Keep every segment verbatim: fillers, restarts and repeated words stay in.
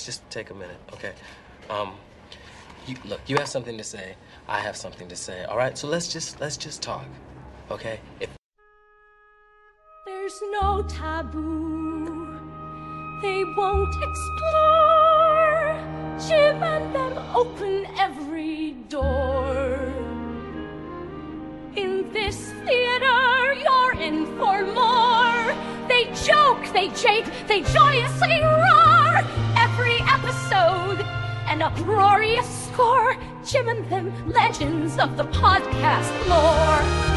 just take a minute, okay? Um, you, look, you have something to say. I have something to say. All right, so let's just let's just talk, okay? If there's no taboo, they won't explore. Jim and them open every door. In this theater, you're in for more. They joke, they jape, they joyously roar. Every episode, an uproarious score. Jim and them, legends of the podcast lore.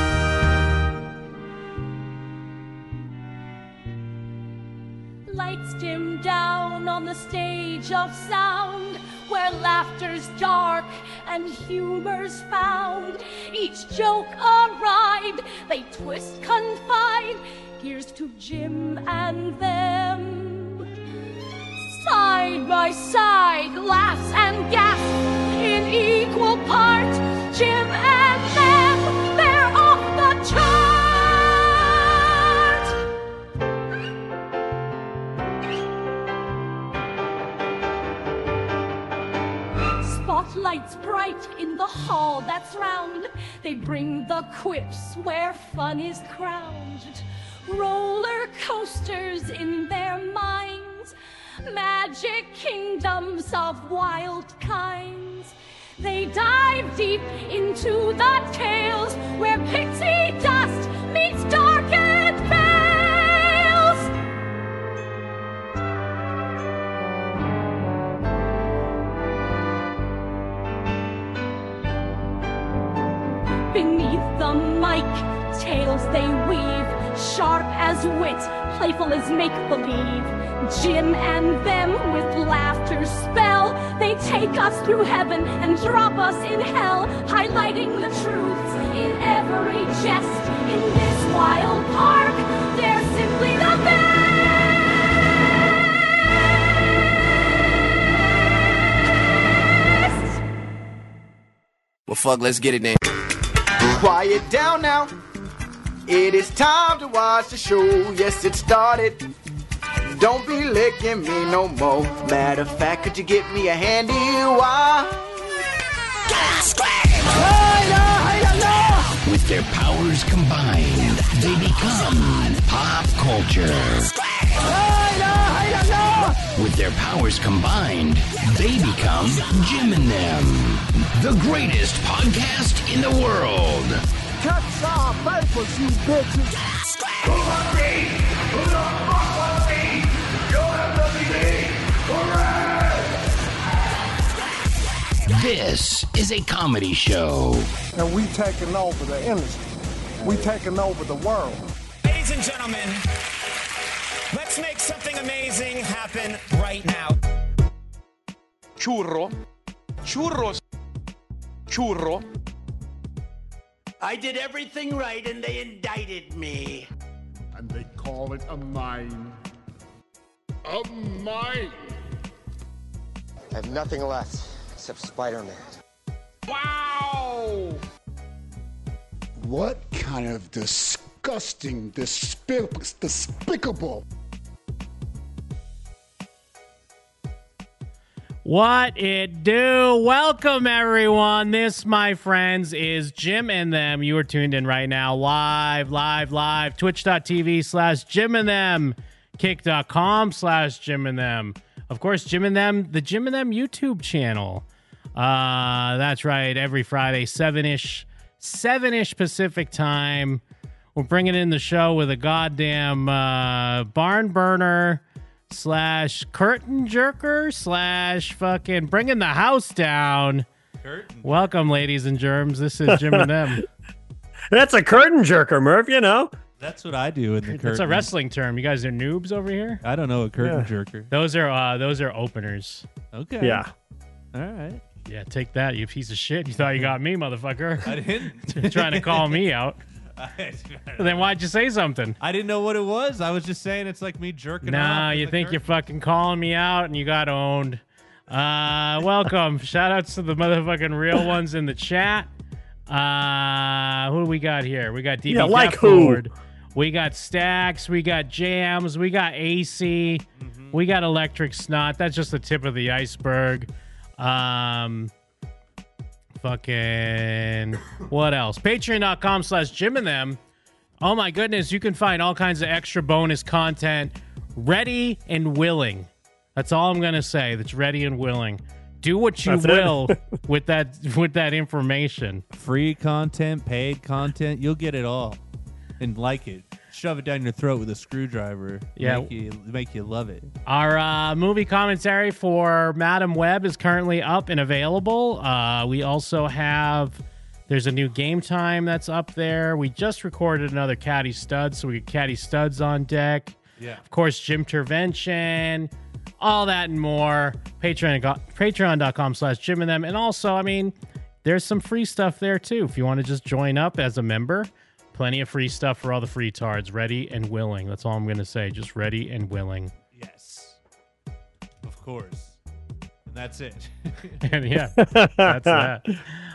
Lights dim down on the stage of sound, where laughter's dark and humor's found. Each joke a ride, they twist, confide. Here's to Jim and them. Side by side, laughs and gasps in equal part. Jim and them, they're off the chart. Spotlights bright in the hall that's round. They bring the quips where fun is crowned. Roller coasters in their minds, magic kingdoms of wild kinds. They dive deep into the tales where pixie dust meets darkened veils. Beneath the mic, tales they weave, sharp as wit, playful as make-believe. Jim and them with laughter's spell, they take us through heaven and drop us in hell, highlighting the truths in every jest. In this wild park, they're simply the best! Well, fuck, let's get it then. Quiet down now. It is time to watch the show. Yes, it started. Don't be licking me no more. Matter of fact, could you get me a handy wire? With their powers combined, they become pop culture. With their powers combined, they become Jim and Them, the greatest podcast in the world. Cuts our papers, you bitches. Who want me? Who the fuck want me? You'll have nothing to eat. Hooray! This is a comedy show. And we taking over the industry. We taking over the world. Ladies and gentlemen, let's make something amazing happen right now. Churro. Churros. Churro. I did everything right and they indicted me. And they call it a mine. A mine. I have nothing left except Spider-Man. Wow! What kind of disgusting, despic- despicable... What it do? Welcome, everyone. This, my friends, is Jim and Them. You are tuned in right now, live, live, live. Twitch.tv slash Jim and Them. Kick.com slash Jim and Them. Of course, Jim and Them, the Jim and Them YouTube channel. Uh, that's right. Every Friday, seven-ish, seven-ish Pacific time. We're bringing in the show with a goddamn uh, barn burner slash curtain jerker slash fucking bringing the house down. Curtain. Welcome, ladies and germs. This is Jim and Them. That's a curtain jerker, Murph, you know. That's what I do in the curtain. It's a wrestling term. You guys are noobs over here? I don't know a curtain Yeah. jerker. Those are uh, those are openers. Okay. Yeah. All right. Yeah, take that, you piece of shit. You thought you got me, motherfucker. I didn't. Trying to call me out. Then why'd you say something? I didn't know what it was. I was just saying it's like me jerking off. Nah, you think you're fucking calling me out and you got owned. Uh, welcome. Shout outs to the motherfucking real ones in the chat. Uh, who do we got here? We got D B Yeah, like Cat Forward. who? We got Stacks. We got Jams. We got A C. Mm-hmm. We got Electric Snot. That's just the tip of the iceberg. Um, fucking what else? Patreon.com slash Jim and them. Oh my goodness, you can find all kinds of extra bonus content. Ready and willing. That's all I'm gonna say. That's ready and willing. Do what you That's will with that with that information. Free content, paid content, you'll get it all and like it. Shove it down your throat with a screwdriver. Yeah. Make you, make you love it. Our uh, movie commentary for Madam Web is currently up and available. Uh, we also have, there's a new Game Time that's up there. We just recorded another Caddy Studs, so we got Caddy Studs on deck. Yeah. Of course, Gym Intervention, all that and more. Patreon, patreon.com slash Jim and them. And also, I mean, there's some free stuff there too. If you want to just join up as a member, plenty of free stuff for all the freetards. Ready and willing. That's all I'm going to say. Just ready and willing. Yes. Of course. And that's it. And yeah, that's that.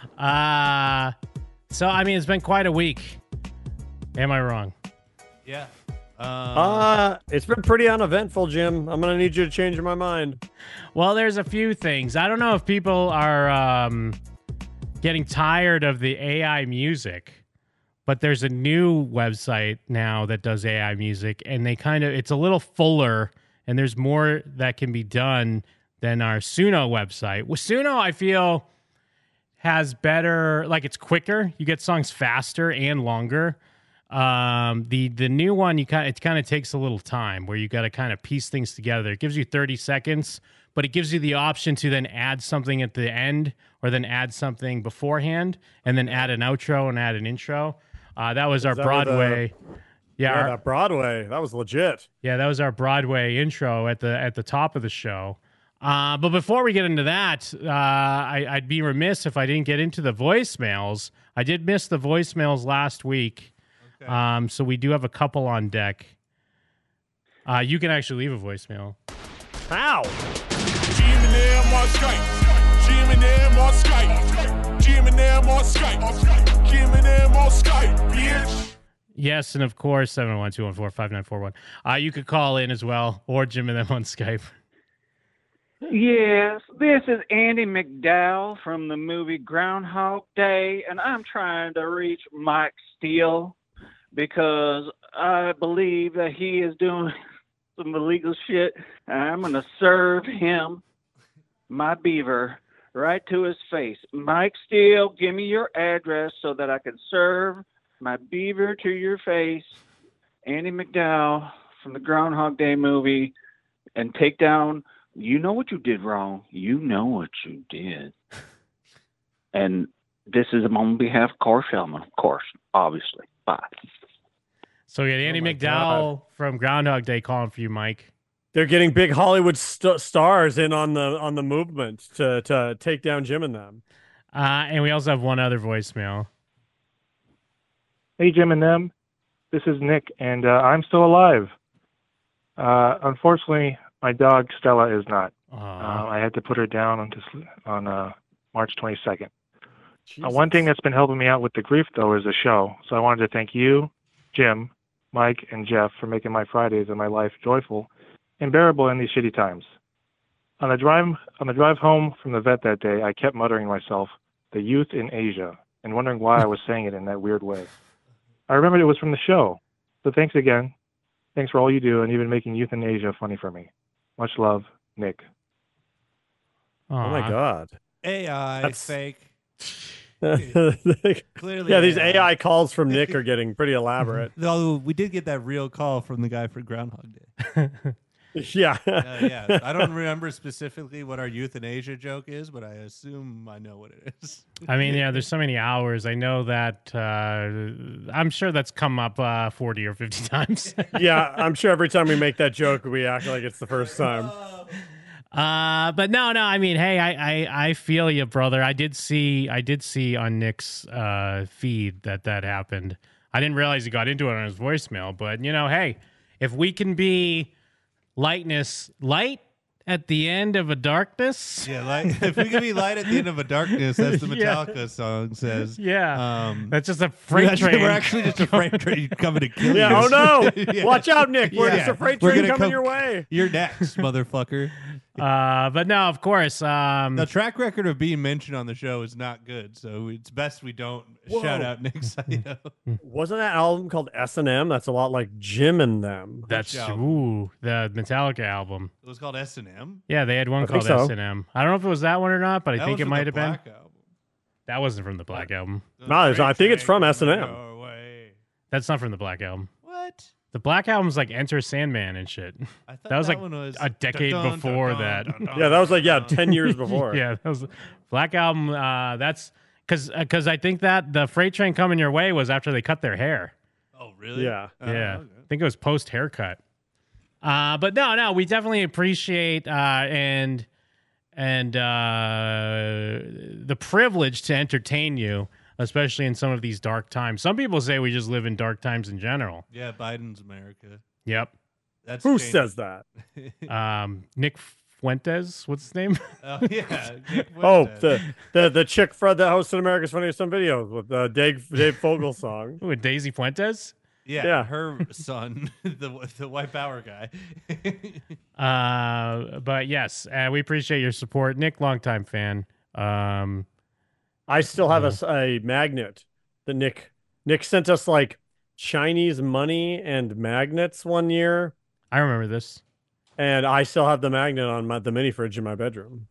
Uh, so, I mean, it's been quite a week. Am I wrong? Yeah. Uh, uh, it's been pretty uneventful, Jim. I'm going to need you to change my mind. Well, there's a few things. I don't know if people are um, getting tired of the A I music. But there's a new website now that does A I music, and they kind of, it's a little fuller, and there's more that can be done than our Suno website. With Suno, I feel, has better, like it's quicker. You get songs faster and longer. Um, the the new one, you kind it kind of takes a little time where you got to kind of piece things together. It gives you thirty seconds, but it gives you the option to then add something at the end or then add something beforehand and then add an outro and add an intro. Uh, that was our that Broadway. The, yeah, yeah our, that Broadway. That was legit. Yeah, that was our Broadway intro at the at the top of the show. Uh, but before we get into that, uh, I, I'd be remiss if I didn't get into the voicemails. I did miss the voicemails last week. Okay. Um, so we do have a couple on deck. Uh, you can actually leave a voicemail. How? Jim and them on Skype. Jim and them on Skype. Jim and them on Skype. Jim and them on Skype, bitch. Yes, and of course, seven one two one four five nine four one. Uh, you could call in as well, or Jim and them on Skype. Yes, this is Andy McDowell from the movie Groundhog Day, and I'm trying to reach Mike Steele because I believe that he is doing some illegal shit. I'm going to serve him, my beaver, right to his face. Mike Steele, give me your address so that I can serve my beaver to your face. Andy McDowell from the Groundhog Day movie, and take down... You know what you did wrong. You know what you did. And this is on behalf of Car Shellman, of course, obviously. Bye. So we got Andy oh McDowell God. from Groundhog Day calling for you, Mike. They're getting big Hollywood st- stars in on the on the movement to to take down Jim and them. Uh, and we also have one other voicemail. Hey, Jim and them. This is Nick, and uh, I'm still alive. Uh, unfortunately, my dog Stella is not. Uh, I had to put her down on, to, on uh, March twenty-second. Uh, one thing that's been helping me out with the grief, though, is the show. So I wanted to thank you, Jim, Mike, and Jeff for making my Fridays and my life joyful and bearable in these shitty times. On the drive on the drive home from the vet that day, I kept muttering to myself, "The youth in Asia," and wondering why I was saying it in that weird way. I remembered it was from the show. So thanks again. Thanks for all you do and even making youth in Asia funny for me. Much love, Nick. Aww. Oh my God. A I, That's fake. Clearly, yeah, these A I calls from Nick are getting pretty elaborate. Although we did get that real call from the guy for Groundhog Day. yeah. uh, yeah. I don't remember specifically what our euthanasia joke is, but I assume I know what it is. I mean, yeah, there's so many hours. I know that. Uh, I'm sure that's come up uh, forty or fifty times. Yeah, I'm sure every time we make that joke, we act like it's the first time. Uh, but no, no. I mean, hey, I, I, I feel you, brother. I did see, I did see on Nick's uh, feed that that happened. I didn't realize he got into it on his voicemail, but you know, hey, if we can be lightness, light at the end of a darkness. Yeah, like if we could be light at the end of a darkness, as the Yeah. Metallica song says. Yeah, um, that's just a freight we're actually- train. We're actually just a freight train coming to kill Yeah, you. oh no! Yeah. Watch out, Nick. We're Yeah. just a freight We're train gonna coming come- your way. You're next, motherfucker. Uh, but no, of course. Um, The track record of being mentioned on the show is not good, so it's best we don't Whoa. shout out Nick Saito. Wasn't that album called S and M? That's a lot like Jim and them. that's album? ooh the Metallica album. It was called S and M. Yeah, they had one I think called so. S and M. I don't know if it was that one or not, but I That think was it from might the have been. Black Album. That wasn't from the Black Album. No, it's, I think it's from S and M. Your way. That's not from the Black Album. What? The Black Album's like Enter Sandman and shit. I thought That was like one was a decade dun, dun, before dun, that. dun, dun, Yeah, that was like yeah, ten years before. Yeah, that was Black Album. Uh, that's because because I think that the Freight Train Coming Your Way was after they cut their hair. Oh, really? Yeah. Oh, Yeah, okay. I think it was post haircut. Uh, but no, no, we definitely appreciate uh, and and uh, the privilege to entertain you, especially in some of these dark times. Some people say we just live in dark times in general. Yeah, Biden's America. Yep. That's Who changed. says that? Um, Nick Fuentes, what's his name? Oh yeah. Nick Oh, Fuentes. the, the the chick Fred that hosted America's Funniest Home Videos with uh, Dave Dave Fogle song. Ooh, Daisy Fuentes. yeah, yeah. her son, the the white power guy. Uh, but yes, uh, we appreciate your support, Nick. Longtime fan. Um, I still have a, s- a magnet that Nick Nick sent us like Chinese money and magnets one year, I remember this. and I still have the magnet on my the mini fridge in my bedroom.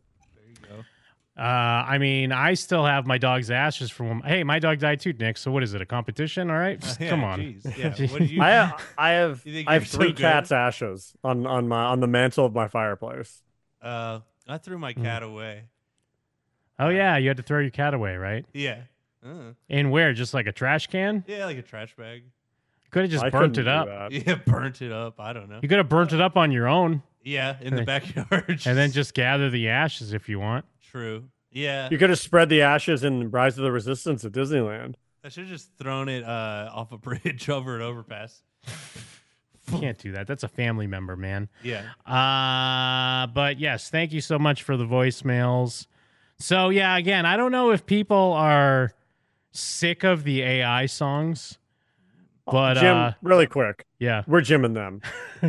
Uh, I mean, I still have my dog's ashes from. Hey, my dog died too, Nick. So what is it? A competition? All right, Just Yeah, come on. geez. Yeah, what did you? I have I have You think I have you're so three good? cats' ashes on on my on the mantle of my fireplace. Uh, I threw my Hmm. cat away. Oh yeah, you had to throw your cat away, right? Yeah. Uh, In where? Just like a trash can? yeah, like a trash bag. Could have just I burnt couldn't it do up. that. Yeah, burnt it up. I don't know. You could have burnt it up on your own, Yeah, in the backyard. and then just gather the ashes if you want. True. Yeah. You could have spread the ashes in Rise of the Resistance at Disneyland. I should have just thrown it uh, off a bridge over an overpass. You can't do that. That's a family member, man. Yeah. Uh, but yes, thank you so much for the voicemails. So yeah, again, I don't know if people are sick of the A I songs, but Jim, uh, really quick, yeah, we're Jim and them.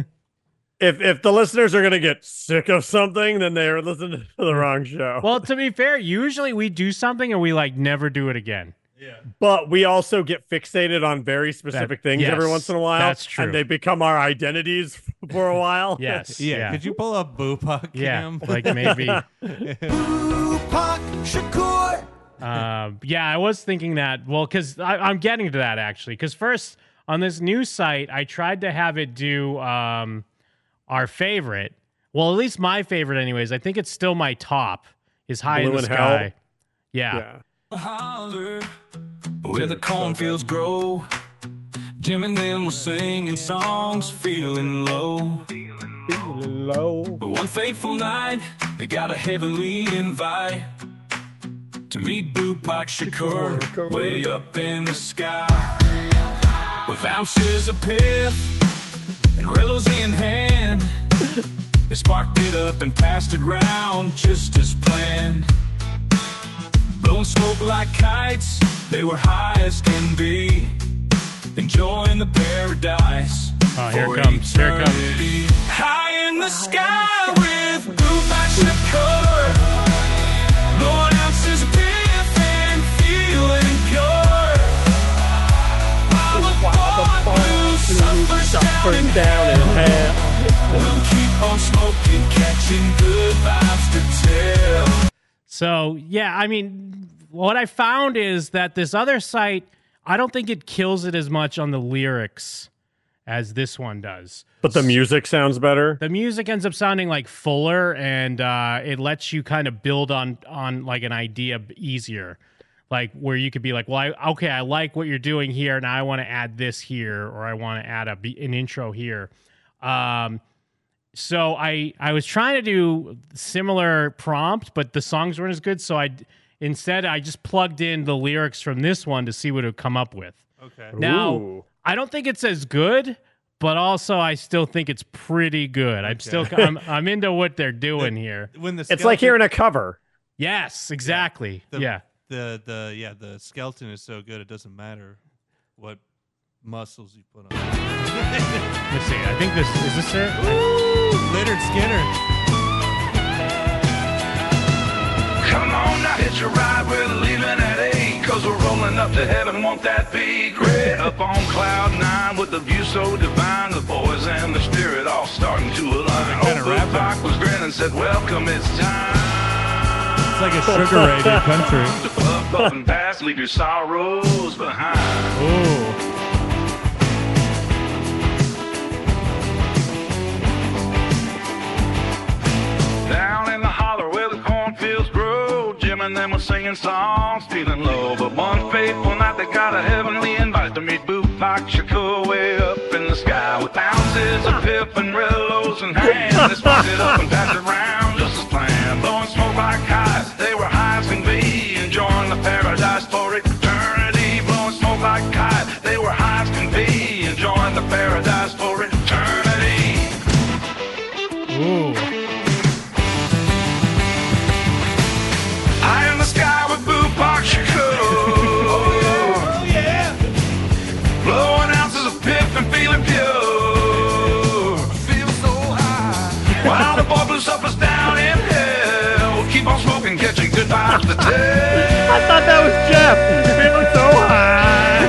if if the listeners are gonna get sick of something, then they are listening to the wrong show. well, to be fair, usually we do something and we like never do it again. But we also get fixated on very specific That- things every yes, once in a while. that's true. And they become our identities for a while. Yes, Yeah. yeah, Could you pull up Boopak, yeah, Cam? like maybe. Tupac Shakur. Uh, yeah, I was thinking that. Well, because I'm getting to that actually. Because first, on this new site, I tried to have it do um, our favorite. Well, at least my favorite, anyways. I think it's still my top. Is High in Blue the in Hell? Sky. Yeah. Yeah. Holler, where the cornfields grow. Jim and them were singing songs, feeling low. Feeling low. But one fateful night, they got a heavenly invite to meet Tupac Shakur way up in the sky. With ounces of pith and Rillos in hand, they sparked it up and passed it round just as planned. Blowing smoke like kites, they were high as can be, enjoying the paradise. Oh, here for it comes, here it comes. eternity. High in the sky with Tupac Shakur, blowing ounces of pith and feeling pure. While the boy blue suffers down in hell, we'll keep on smoking, catching good vibes to tell. So, yeah, I mean, what I found is that this other site, I don't think it kills it as much on the lyrics as this one does. But the music sounds better. The music ends up sounding like fuller, and uh, it lets you kind of build on on like an idea easier. Like where you could be like, well, I, okay, I like what you're doing here, and I want to add this here, or I want to add a be- an intro here. Um, so I I was trying to do similar prompt, but the songs weren't as good. So I instead I just plugged in the lyrics from this one to see what it would come up with. Okay. Now Ooh. I don't think it's as good, but also I still think it's pretty good. I'm still I'm, I'm into what they're doing The- here. when the It's like skeleton- hearing a cover. Yes, exactly. The, yeah. The the yeah the skeleton is so good it doesn't matter what muscles you put on. Let's see. I think this is this it. Leonard Skinner. Come on now, hitch a ride, we're leaving at eight, cause we're rolling up to heaven, won't that be great? Up on cloud nine with the view so divine, the boys and the spirit all starting to align. Old Blue Rock was grinning, said, welcome, it's time. It's like a sugar-rated country. To puff up and pass, leave your sorrows behind. Ooh. Down in the holler where the cornfields grow, Jim and them were singing songs, feeling low. But one fateful night they got a heavenly invite to meet Bupac Shakur way up in the sky. With ounces of pip and rellos in hand, they sparked it up and passed it round just as planned. Blowing smoke like kites, they were high as can be, enjoying the paradise for eternity. Blowing smoke like kites, they were high as can be, enjoying the paradise for eternity. Ooh. High in the sky with Bupac Shakur. Oh, yeah. Blowing ounces of pip and feeling pure. Feel so high. While the boy blew suffers down in hell. Keep on smoking, catching good vibes to tell. I thought that was Jeff. Feeling so high.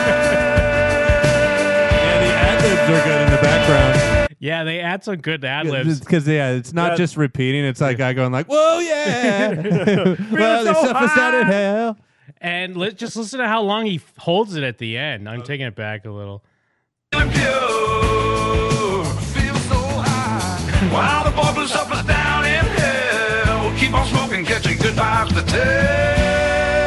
Yeah, the ad-libs are good in the background. Yeah, they add some good ad libs. Because yeah, it's not Yeah. just repeating. It's like guy going like, "Whoa, yeah!" Well, the so stuff out in hell. And let just listen to how long he holds it at the end. I'm taking it back a little. Feeling pure. Feel so high. While the boy blew suffers down in hell. Keep on smoking, catching good vibes to tell.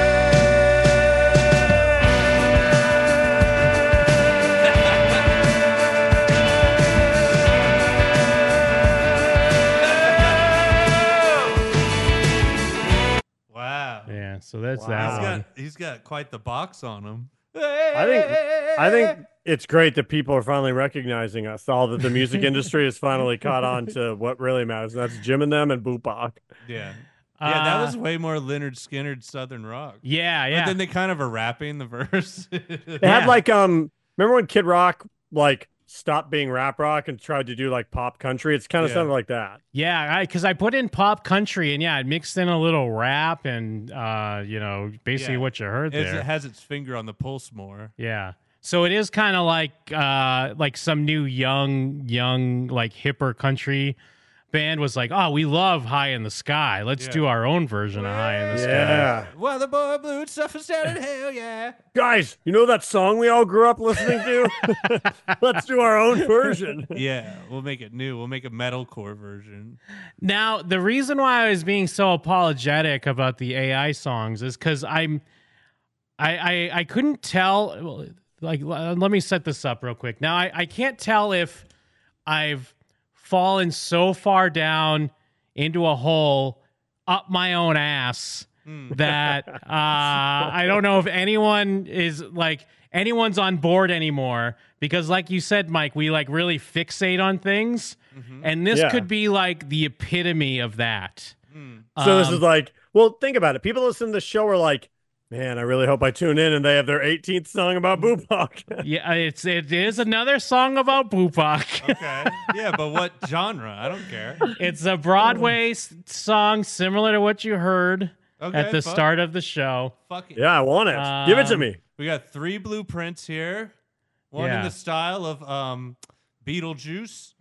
Wow. Yeah, so that's He's that one. got he's got quite the box on him. I think I think it's great that people are finally recognizing us. All that the music industry has finally caught on to what really matters. And that's Jim and them and Bupac. Yeah. Yeah, that Uh, was way more Leonard Skinner Southern rock. Yeah, But yeah. then they kind of are rapping the verse. They had like um remember when Kid Rock like stopped being rap rock and tried to do like pop country? It's kind of Yeah. something like that. Yeah, because I, I put in pop country and yeah, I mixed in a little rap and uh, you know, basically Yeah. what you heard It's- there. It has its finger on the pulse more. Yeah. So it is kind of like uh like some new young young like hipper country band was like, "Oh, we love High in the Sky. Let's Yeah. do our own version of High in the Yeah. Sky." Well, the boy blue suffers down in hell, yeah. Guys, you know that song we all grew up listening to? Let's do our own version. Yeah, we'll make it new. We'll make a metalcore version. Now, the reason why I was being so apologetic about the A I songs is because I'm, I, I, I couldn't tell. Like, l- let me set this up real quick. Now, I, I can't tell if I've fallen so far down into a hole up my own ass that uh, I don't know if anyone is like anyone's on board anymore. Because, like you said, Mike, we like really fixate on things. And this Yeah. could be like the epitome of that. So this Um, is like, well, think about it. People listen to the show are like, man, I really hope I tune in and they have their eighteenth song about Bupac. Yeah, it's it is another song about Bupac. Okay. Yeah, but what genre? I don't care. It's a Broadway s- song similar to what you heard Okay, at the fuck. start of the show. Fuck it. Yeah, I want it. Give it to Um, me. We got three blueprints here. One in Yeah. the style of um, Beetlejuice.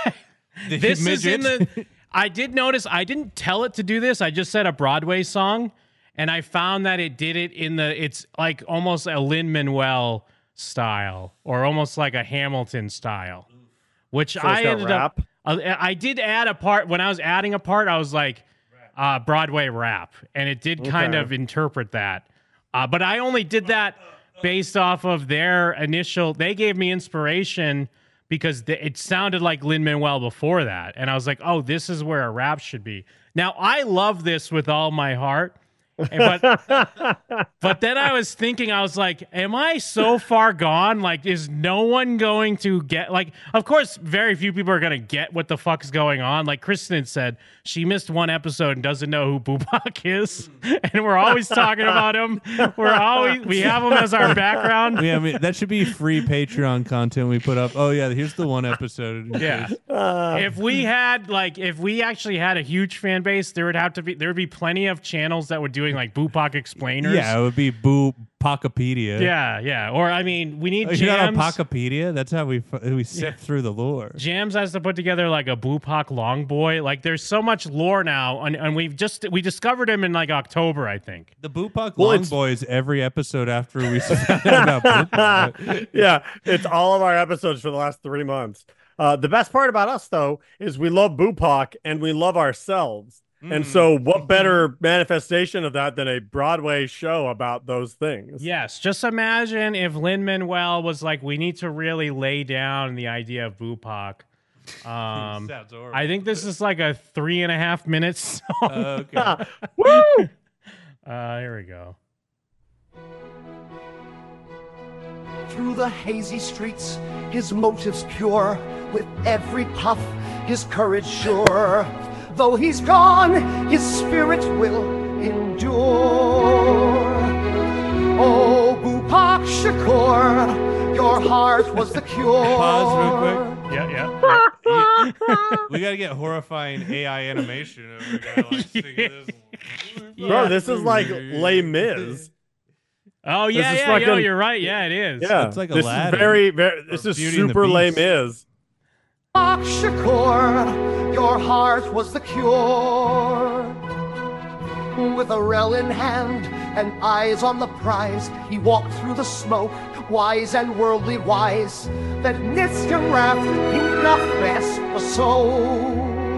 The This is in midget. the. I did notice. I didn't tell it to do this. I just said a Broadway song, and I found that it did it in the. It's like almost a Lin Manuel style, or almost like a Hamilton style, which So it's I got ended rap? up. I, I did add a part when I was adding a part. I was like, uh, Broadway rap, and it did kind Okay. of interpret that. Uh, but I only did that based off of their initial. They gave me inspiration because th- it sounded like Lin-Manuel before that, and I was like, "Oh, this is where a rap should be." Now, I love this with all my heart, but but then I was thinking, I was like, am I so far gone? Like, is no one going to get, like, of course, very few people are going to get what the fuck's going on. Like Kristen said, she missed one episode and doesn't know who Bupak is. And we're always talking about him. We're always, we have him as our background. Yeah, I mean, that should be free Patreon content we put up. Oh, yeah, here's the one episode. Yeah. Uh, if we had, like, if we actually had a huge fan base, there would have to be, there would be plenty of channels that were doing like Bupak explainers. Yeah, it would be Boo Pocopedia. Yeah, yeah. Or I mean, we need oh, you're Jams. not on Pocopedia? That's how we we sift Yeah. through the lore. Jams has to put together like a Bupak long boy. Like there's so much lore now, and, and we've just we discovered him in like October, I think. The Bupak Well, long it's- boy is every episode after we found out about Bupak. Yeah, it's all of our episodes for the last three months. Uh, the best part about us, though, is we love Bupak and we love ourselves. And so what better manifestation of that than a Broadway show about those things? Yes, just imagine if Lin-Manuel was like, we need to really lay down the idea of Bupak. Um, Sounds horrible. I think this is like a three and a half minute song. Uh, okay. Woo! Uh, here we go. Through the hazy streets, his motives pure, with every puff, his courage sure. Though he's gone, his spirit will endure. Oh, Bupak Shakur, your heart was the cure. Pause real quick. Yeah, yeah. We got to get horrifying A I animation of a guy like singing this. Bro, this is like Les Mis. Oh This yeah, is yeah, fucking- yo, you're right. Yeah, it is. Yeah, It's like this Aladdin is very, very. This or is Beauty and the super Les Beast. Mis. Bupak Shakur, your heart was the cure. With a rel in hand and eyes on the prize, he walked through the smoke, wise and worldly wise, that Nitzka Raft Pinknafes was so.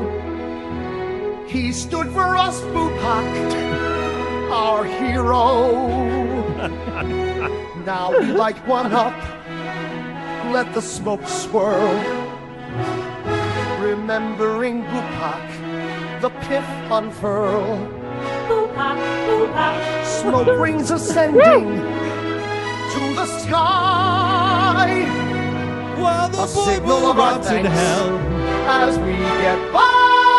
He stood for us, Bupak, our hero. Now we light one up, let the smoke swirl. Remembering Bupak, the pith unfurl. Bupak, Bupak. Smoke rings ascending to the sky. While the A signal boy of our rots in thanks hell. as we get by.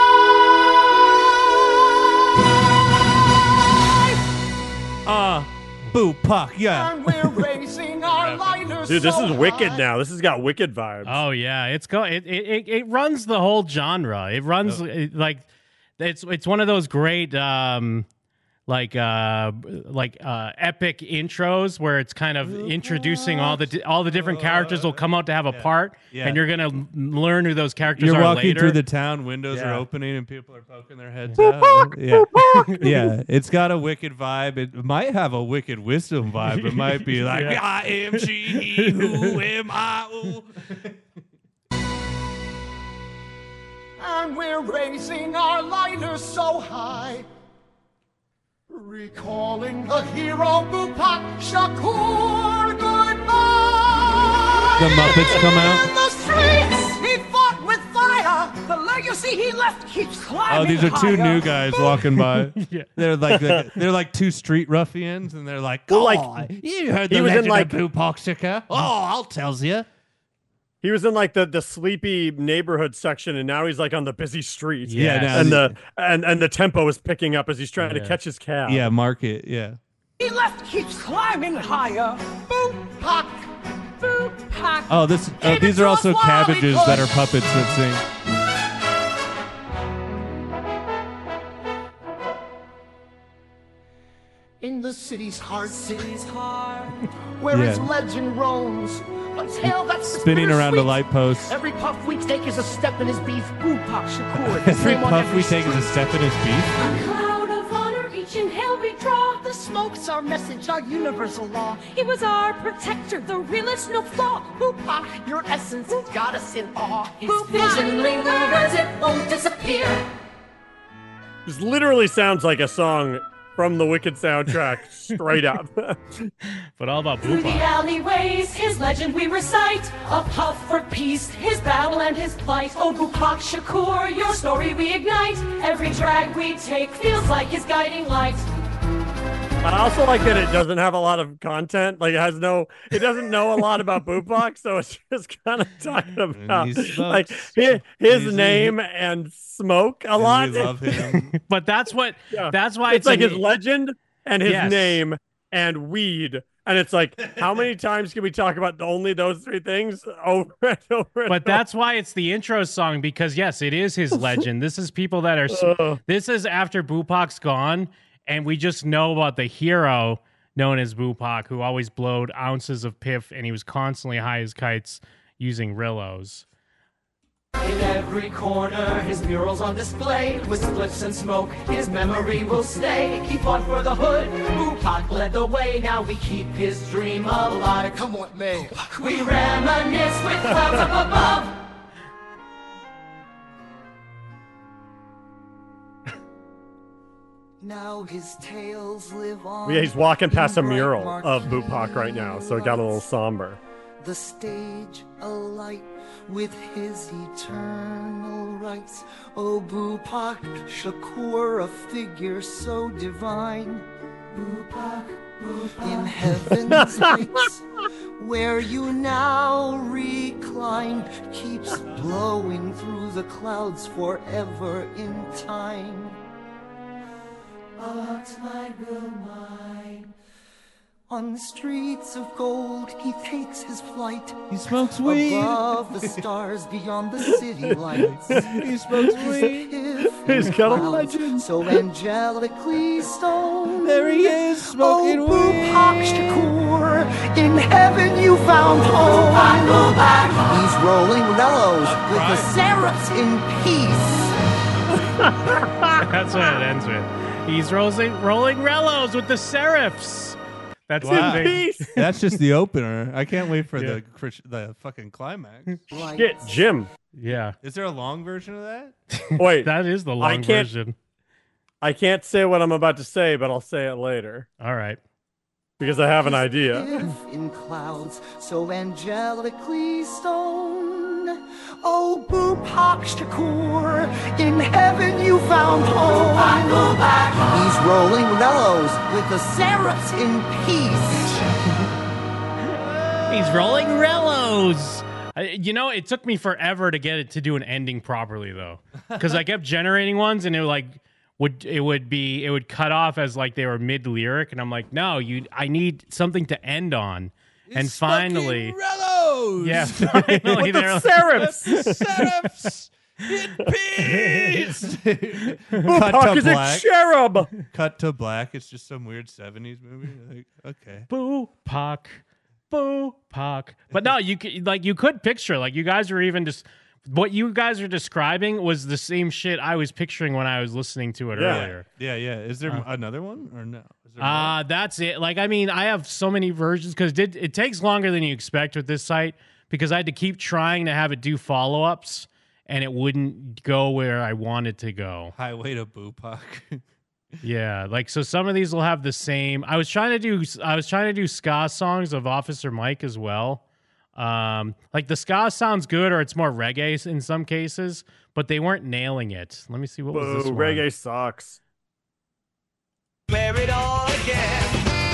Ah, Bupak, yeah. And we're raising our lighters. Dude, this so is Wicked high. now. This has got Wicked vibes. Oh yeah, it's go. It, it it it runs the whole genre. It runs it, like it's it's one of those great um like uh like uh epic intros where it's kind of introducing all the di- all the different characters will come out to have a part, Yeah. and you're gonna l- learn who those characters You're are walking later. through the town, windows are Yeah. opening, and people are poking their heads out. Yeah, yeah. It's got a wicked vibe. It might have a wicked wisdom vibe. It might be like Yeah. I am she, who am I? Ooh. And we're raising our lighters so high. Recalling the hero Bupak Shakur, goodbye. The Muppets come out. In the streets, he fought with fire. The legacy he left keeps climbing. Oh, these are two higher. new guys walking by. Yeah. They're like they're, they're like two street ruffians, and they're like, Well, "Oh, like, you heard he the was in, legend like- of Bupak Shakur? Oh, I'll tells you." He was in like the, the sleepy neighborhood section, and now he's like on the busy street. Yeah, now and the- the and and the tempo is picking up as he's trying Yeah. to catch his cab. Yeah, market. Yeah. He left keeps climbing higher. Bupak, Bupak. Oh, this. Oh, Give it these are to also us while we cabbages push. that are puppets that sing. In the city's heart, city's heart, where Yeah. its legend roams, a tale that's Spinning around a bittersweet. light post. Every puff we take is a step in his beef. Bupak Shakur. his Every name on puff every we take is a street. step in his beef. A cloud of honor, each inhale we draw. The smoke's our message, our universal law. He was our protector, the realest, no flaw. Bupak, your essence got us in awe. His Bupak. vision lingers, it won't disappear. This literally sounds like a song from the Wicked soundtrack, straight up. But all about Through the Bupak. alleyways, his legend we recite. A puff for peace, his battle and his plight. Oh, Bupak Shakur, your story we ignite. Every drag we take feels like his guiding light. I also like that it doesn't have a lot of content. Like it has no, it doesn't know a lot about Bupak, so it's just kind of talking about like his, his He's- name and smoke a lot. we love him. But that's what. Yeah. That's why it's, it's, like an- his legend and his Yes. name and weed. And it's like, how many times can we talk about only those three things over and over? And But that's why it's the intro song, because yes, it is his legend. This is people that are. Ugh. This is after Bupak's gone, and we just know about the hero known as Bupak, who always blowed ounces of piff, and he was constantly high as kites using Rillos. In every corner, his murals on display. With spliffs and smoke, his memory will stay. He fought for the hood, Bupak led the way. Now we keep his dream alive. Come on, man. We reminisce with clouds up above. Now his tales live on. Yeah, he's walking past a in bright mural of marquee Bupak right now, so it got a little somber. The stage alight with his eternal rights. Oh, Bupak Shakur, a figure so divine. Bupak, Bupak. In heaven's heights, where you now recline, keeps blowing through the clouds forever in time. But my will mine. On the streets of gold, he takes his flight. He smokes weed. Above the stars, beyond the city lights. He smokes weed. He's got a legend. So angelically stoned. There he is, smoking oh, weed. Bupak Shakur, in heaven you found home. He's rolling rellos with the seraphs in peace. That's what it ends with. He's rolling, rolling Rellos with the Seraphs. That's Wow. the thing. That's just the opener. I can't wait for Yeah. the Chris- the fucking climax. Shit, Jim. Yeah. Is there a long version of that? Wait, that is the I long can't- version. I can't say what I'm about to say, but I'll say it later. All right. Because I have an idea. If in clouds so angelically stoned. Oh, Bupak Shakur, in heaven you found home. He's rolling rellos with the seraphs in peace. He's rolling Rellos. I- You know, it took me forever to get it to do an ending properly, though, because I kept generating ones, and it like would it would be it would cut off as like they were mid lyric, and I'm like, no, you, I need something to end on, and finally, Rellos. yeah, finally With the they're seraphs. Seraphs in peace. Bupak Cut to is a black. cherub. Cut to black. It's just some weird seventies movie. Like, okay. Bupak, Bupak. But no, you could like you could picture like you guys were even just what you guys are describing was the same shit I was picturing when I was listening to it Yeah. earlier. Yeah, yeah. Is there Uh, another one or no? Is there Uh, that's it. Like, I mean, I have so many versions because it, it takes longer than you expect with this site because I had to keep trying to have it do follow ups and it wouldn't go where I wanted to go. Highway to Bupak? Yeah, like so some of these will have the same. I was trying to do I was trying to do ska songs of Officer Mike as well. Um, like the ska sounds good or it's more reggae in some cases, but they weren't nailing it. Let me see what was Boo, this one. reggae sucks. Wear it all again.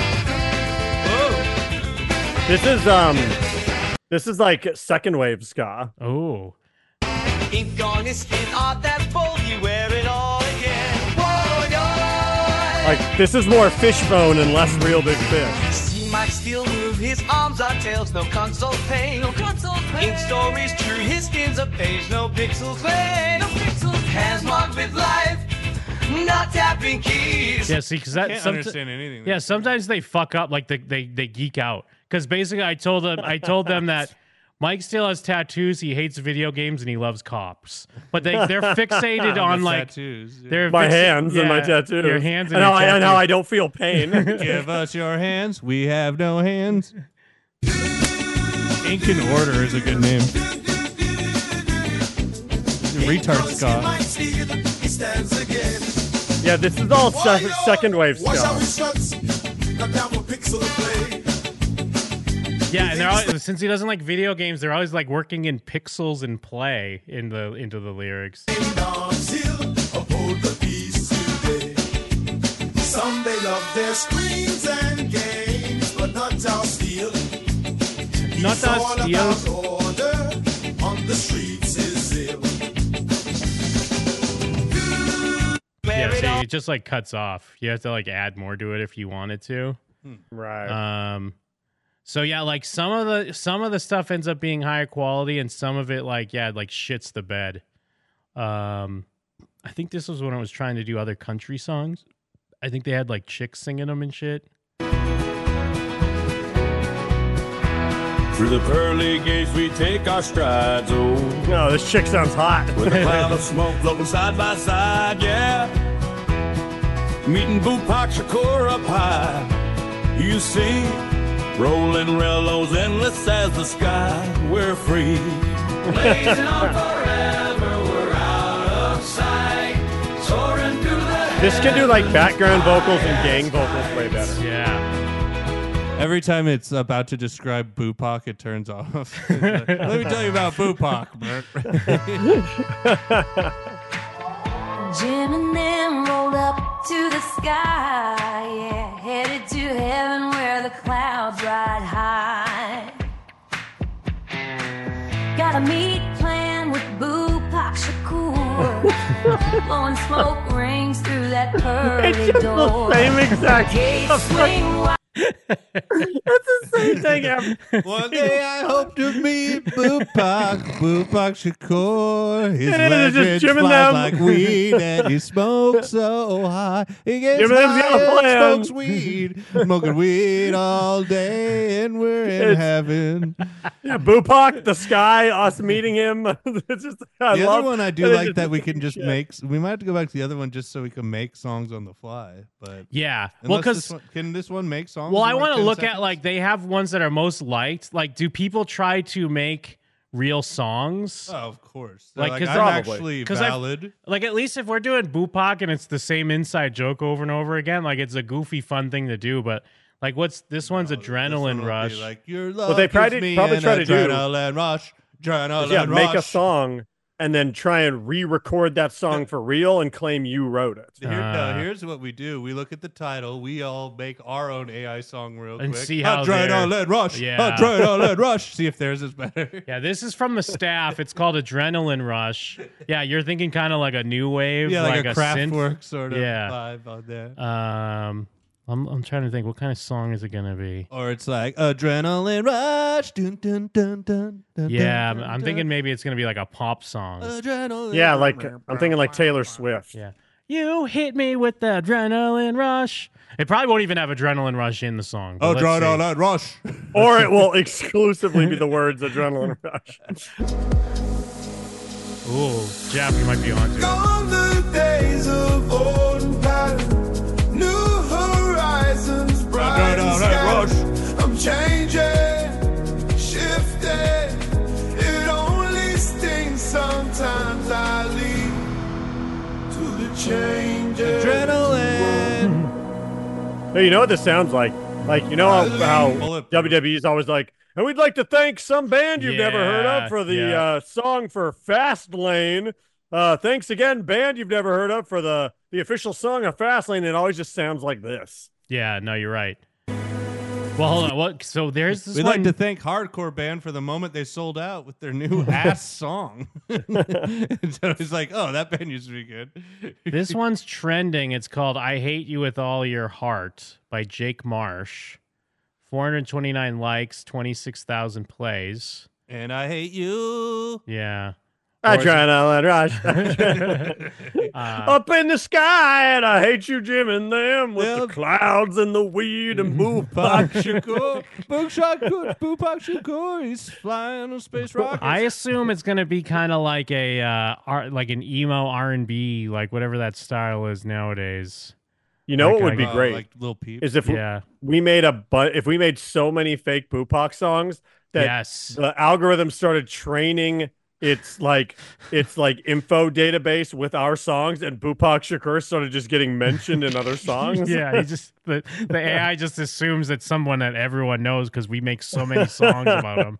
This is um, this is like second wave ska. Oh, Ink on his skin, art that bold, you wear it all again. Whoa, yo. Like this is more Fishbone and less Real Big Fish. See Mike still move his arms on tails, no console pain. No console pain. Ink stories true, his skin's a page, no pixels pain. No pixels. Hands marked with life, not tapping keys. yeah. See, because that Can't someti- understand anything. Yeah, sometimes they fuck up, like they they, they geek out. Because basically, I told them I told them that Mike still has tattoos. He hates video games and he loves cops. But they they're fixated The on like tattoos, yeah. they're My fixi- hands and my yeah, tattoos. Your hands and, and, your how I, and how tattoos. I don't feel pain. Give us your hands. We have no hands. Ink and Order is a good name. Retard ska. Yeah, this is all se- second wave Watch out ska. his shots. Got down for pixel to play. Yeah, and they're always, since he doesn't like video games, they're always like working in pixels and play in the into the lyrics. Some Some they love their screens and games, but not our steel. Not It's our all steel. about order on the streets is ill. Yeah, see, it just like cuts off. You have to like add more to it if you wanted to. Right. Um so yeah, like some of the some of the stuff ends up being higher quality and some of it like yeah, like shits the bed. Um I think this was when I was trying to do other country songs. I think they had like chicks singing them and shit. Through the pearly gates we take our strides, oh. No, this chick sounds hot. With a cloud of smoke floating side by side, yeah. Meeting Bupak Shakur up high. You see, rolling railroads endless as the sky. We're free. Blazing on forever, we're out of sight. Soaring through the This can do like background vocals and gang vocals way better. Yeah. Every time it's about to describe Bupak, it turns off. Let me tell you about Bupak. Jim and them rolled up to the sky, yeah, headed to heaven where the clouds ride high. Got a meet plan with Bupak Shakur, blowing smoke rings through that pearly It's just door. the same exact Gates stuff. swing wide. That's the same thing ever. One day I hope to meet Bupak, Bupak Shakur. His And it is just legend Jim and flies them. like weed, and he smokes so high. He gets Jim and them's got a high and plan. smokes weed, smoking weed all day, and we're in It's- heaven. Yeah, Bupak, the sky, us meeting him. It's just, I the love, other one I do and it's like just- that we can just make. We might have to go back to the other one just so we can make songs on the fly. But Yeah. Well, unless cause this one- can this one make songs? Well, in I like want to ten look seconds? at like they have ones that are most liked. Like, do people try to make real songs? Oh, of course. They're Like, like, because I'm actually I've- valid. Like, at least if we're doing Bupak and it's the same inside joke over and over again, like it's a goofy, fun thing to do. But like, what's this one's adrenaline Be rush? like your love What they gives probably- me probably an try to do adrenaline rush. Adrenaline yeah, make a rush. song and then try and re-record that song for real and claim you wrote it. Here, no, here's what we do. We look at the title. We all make our own A I song real And quick. see how Adrenaline they're- rush. Yeah. Adrenaline rush. See if theirs is better. Yeah, this is from the staff. It's called Adrenaline Rush. Yeah, you're thinking kind of like a new wave, Yeah, like, a synth. Kraftwerk sort of Yeah. vibe on there. Um, I'm I'm trying to think. What kind of song is it gonna be? Or it's like adrenaline rush. Dun, dun, dun, dun, dun, Yeah, I'm, dun, I'm dun. thinking maybe it's gonna be like a pop song. Adrenaline. Yeah, like I'm thinking like Taylor Swift. Yeah. You hit me with the adrenaline rush. It probably won't even have adrenaline rush in the song. but let's see. Adrenaline rush. Or it will exclusively be the words adrenaline rush. Ooh, Jeff, you might be on to it. Gone the days of old and pattern, new horizons, bright and scattered. I'm changing, shifting. It only stings sometimes. I lead to the change. Adrenaline. Hey, you know what this sounds like? Like, you know how, how W W E is always like, and we'd like to thank some band you've never heard Yeah, of for the yeah. uh, song for Fastlane. Uh, thanks again, band you've never heard of for the, the official song of Fastlane. It always just sounds like this. Yeah, no, you're right. Well, hold on. What? So there's this We'd one. like to thank Hardcore Band for the moment they sold out with their new ass song. So it's like, oh, that band used to be good. This one's trending. It's called "I Hate You with All Your Heart" by Jake Marsh. four hundred twenty-nine likes, twenty-six thousand plays. And I hate you. Yeah. Adrenaline rush. Uh, Up in the sky, and I hate you, Jim, and them with the clouds and the weed and Bupak Bupak. Shakur. Bupak Shakur. Bupak Shakur. He's flying on space rockets. I assume it's gonna be kind of like a uh, R, like an emo R and B, like whatever that style is nowadays. You know Like, what would I- be Uh, great like Lil Peep. is if Yeah. we, we made a but if we made so many fake Bupak songs that Yes. the algorithm started training its like its like info database with our songs, and Bupak Shakur started just getting mentioned in other songs. Yeah, he just the, the A I just assumes that someone that everyone knows because we make so many songs about him.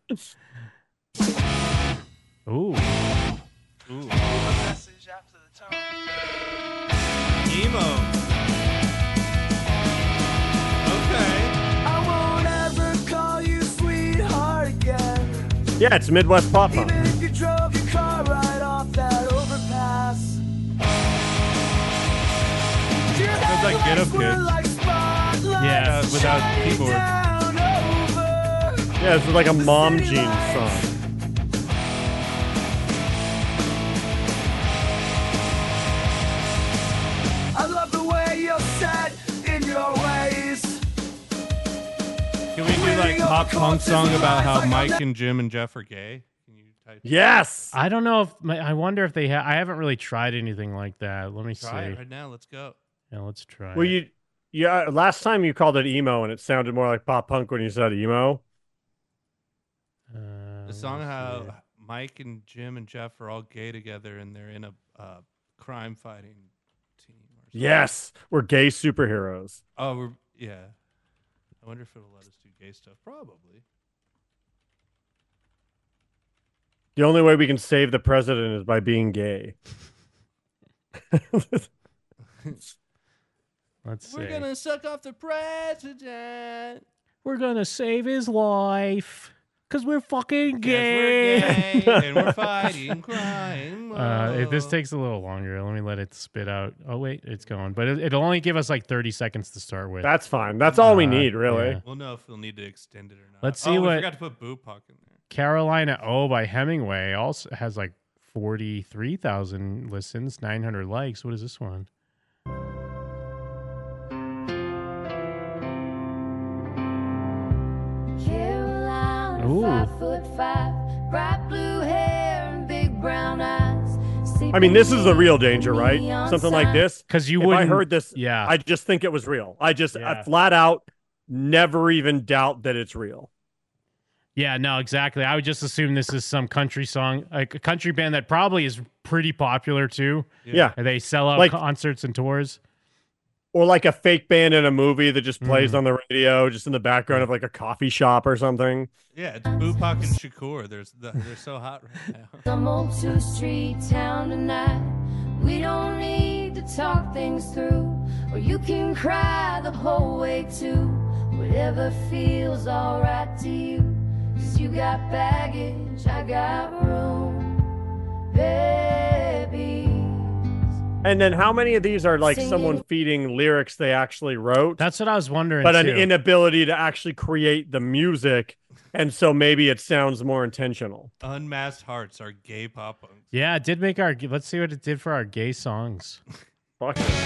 Ooh. Emo. Yeah, it's Midwest pop punk. Even if you drove your car right off that overpass. It's like Get Up Kids. Yeah, without keyboard. Yeah, this is like a Mom Jeans song. I love the way you're set in your ways. Can we do like pop punk song about how Mike and Jim and Jeff are gay? Can you type Yes. I don't know if I wonder if they have. I haven't really tried anything like that. Let me Try see. it right now. Let's go. Yeah, let's try. Well, it. you, yeah. Last time you called it emo, and it sounded more like pop punk when you said emo. The song how Mike and Jim and Jeff are all gay together and they're in a uh, crime fighting team. Or something. Yes, we're gay superheroes. Oh, we're, yeah. I wonder if it'll let us do gay stuff. Probably. The only way we can save the president is by being gay. Let's see. We're gonna suck off the president. We're gonna save his life because we're fucking Yes, gay. we're gay and we're fighting crime. Uh, if this takes a little longer, let me let it spit out. Oh wait, it's going, but it, it'll only give us like thirty seconds to start with. That's fine. That's all we Uh, need, really. yeah. We'll know if we'll need to extend it or not. Let's see oh, what- we forgot to put Boo Puck in there. Carolina O by Hemingway also has like forty-three thousand listens, nine hundred likes. What is this one? Caroline, Ooh. five foot five, bright blue hair and big brown eyes. I mean, this is the real danger, right? Something like this. 'Cause you if I wouldn't- heard this, yeah. I just think it was real. I just Yeah. I flat out never even doubt that it's real. Yeah, no, exactly. I would just assume this is some country song, like a country band that probably is pretty popular too. Yeah. And they sell out Like- concerts and tours. Or like a fake band in a movie that just plays Mm. on the radio, just in the background of like a coffee shop or something. Yeah, it's Boo Puck and Shakur. There's the, they're so hot right now. Some old two street town tonight. We don't need to talk things through, or you can cry the whole way too. Whatever feels alright to you. 'Cause you got baggage, I got room, baby. And then how many of these are like Singing. someone feeding lyrics they actually wrote? That's what I was wondering. But an too. inability to actually create the music. And so maybe it sounds more intentional. Unmasked Hearts are gay pop punks. Yeah, it did make our. Let's see what it did for our gay songs. Fuck it.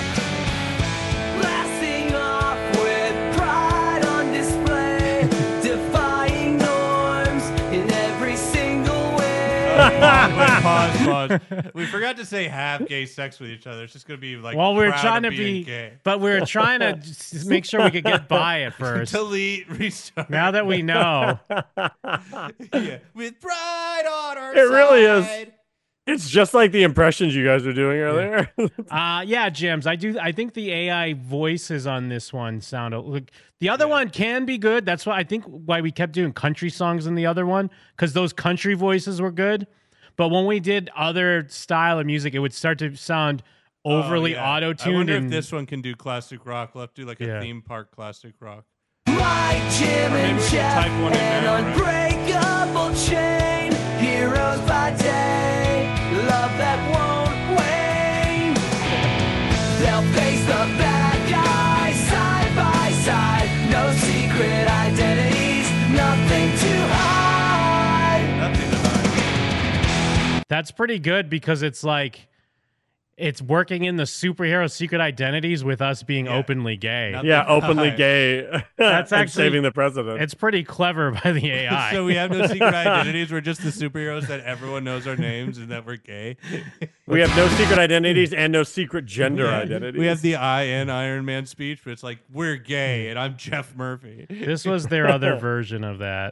Blasting off with pride on display, defying norms in every single way. Uh, wait, pause, pause. We forgot to say have gay sex with each other. It's just gonna be like. well, we were proud trying of to being be, gay. but we were trying to just make sure we could get by at first. Delete, restart. Now that we know, yeah, with pride on our It really side. is. It's just like the impressions you guys were doing earlier. uh, yeah, Jims. I do. I think the A I voices on this one sound. Like, the other one can be good. That's why I think why we kept doing country songs in the other one, because those country voices were good. But when we did other style of music, it would start to sound overly Oh, yeah. auto-tuned. I wonder and, if this one can do classic rock. We'll have to do like a Yeah. theme park classic rock. Mike, Jim, Or maybe and we can Jeff, type one in an now, right? unbreakable chain. Heroes by day, love that won't wane. They'll face the bad guys side by side. No secret identities, nothing to hide. Nothing to hide. That's pretty good because it's like it's working in the superhero secret identities with us being Yeah. openly gay. Nothing Yeah, to openly hide. gay. That's and actually- saving the president. It's pretty clever by the A I. So we have no secret identities. We're just the superheroes that everyone knows our names and that we're gay. We have no secret identities and no secret gender Yeah. identities. We have the I in Iron Man speech, but it's like we're gay and I'm Jeff Murphy. This was their other version of that.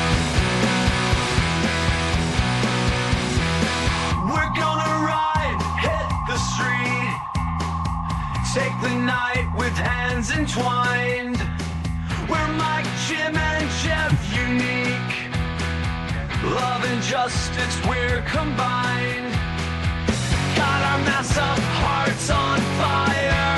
We're gonna ride, hit the street, take the night with hands entwined. We're Mike, Jim, and Jeff, unique. Love and justice, we're combined. Got our mass of hearts on fire,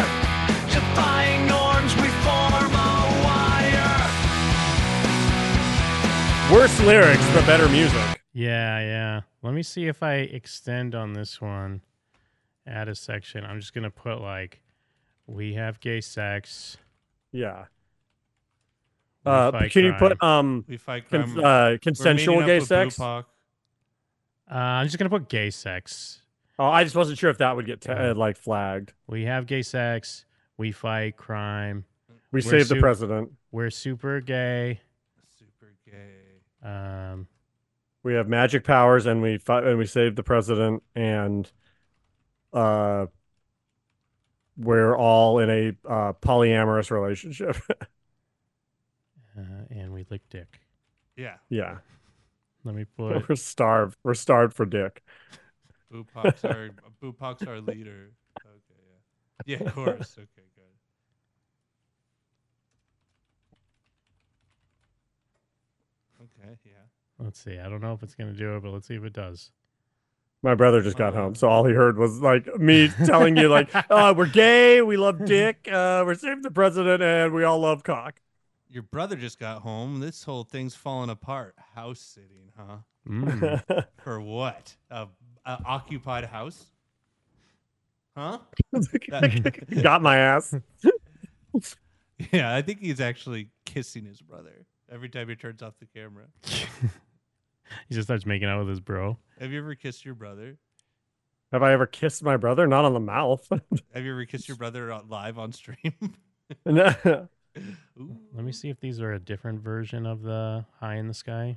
defying norms, we form a wire. Worse lyrics, but better music. Yeah, yeah. Let me see if I extend on this one. Add a section. I'm just going to put like, we have gay sex. Yeah. We Uh, fight can you crime. put um We fight cons- crime. uh, We're consensual meeting gay up with sex? Bupak. Uh, I'm just going to put gay sex. Oh, I just wasn't sure if that would get ta- uh, like flagged. We have gay sex. We fight crime. We We're save the su- president. We're super gay. Super gay. Um, We have magic powers, and we fight, and we save the president, and uh, we're all in a uh, polyamorous relationship. uh, and we lick dick. Yeah. Yeah, Let me put. we're starved. We're starved for dick. Bupak's our Bupak's our leader. Okay, yeah. Yeah, of course. Okay, good. Okay, yeah. Let's see. I don't know if it's going to do it, but let's see if it does. My brother just got home, so all he heard was like me telling you, like, "Oh, we're gay, we love dick, uh, we're saving the president, and we all love cock." Your brother just got home. This whole thing's falling apart. House sitting, huh? Mm. For what? A, a occupied house? Huh? Got my ass. Yeah, I think he's actually kissing his brother every time he turns off the camera. He just starts making out with his bro. Have you ever kissed your brother? Have I ever kissed my brother? Not on the mouth. Have you ever kissed your brother on- live on stream? No. Ooh. Let me see if these are a different version of the High in the Sky.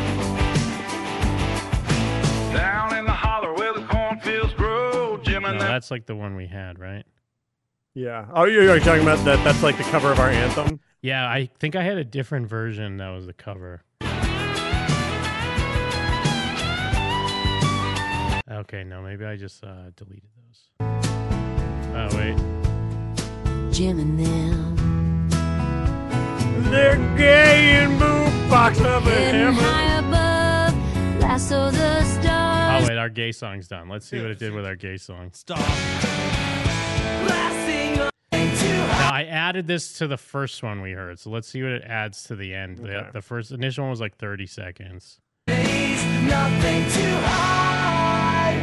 Down in the holler where the cornfields grow, Jim No, and them. that's like the one we had, right? Yeah. Oh, you're, you're talking about that? That's like the cover of our anthem. Yeah, I think I had a different version that was the cover. Okay, no, maybe I just uh, deleted those. Oh, wait. Jim and them. They're gay and boom box up in Heading heaven. high above, lasso the stars. Oh, wait, our gay song's done. Let's see what it did with our gay song. Stop. Now, I added this to the first one we heard, so let's see what it adds to the end. The, Okay. the first initial one was like thirty seconds. Nothing too high.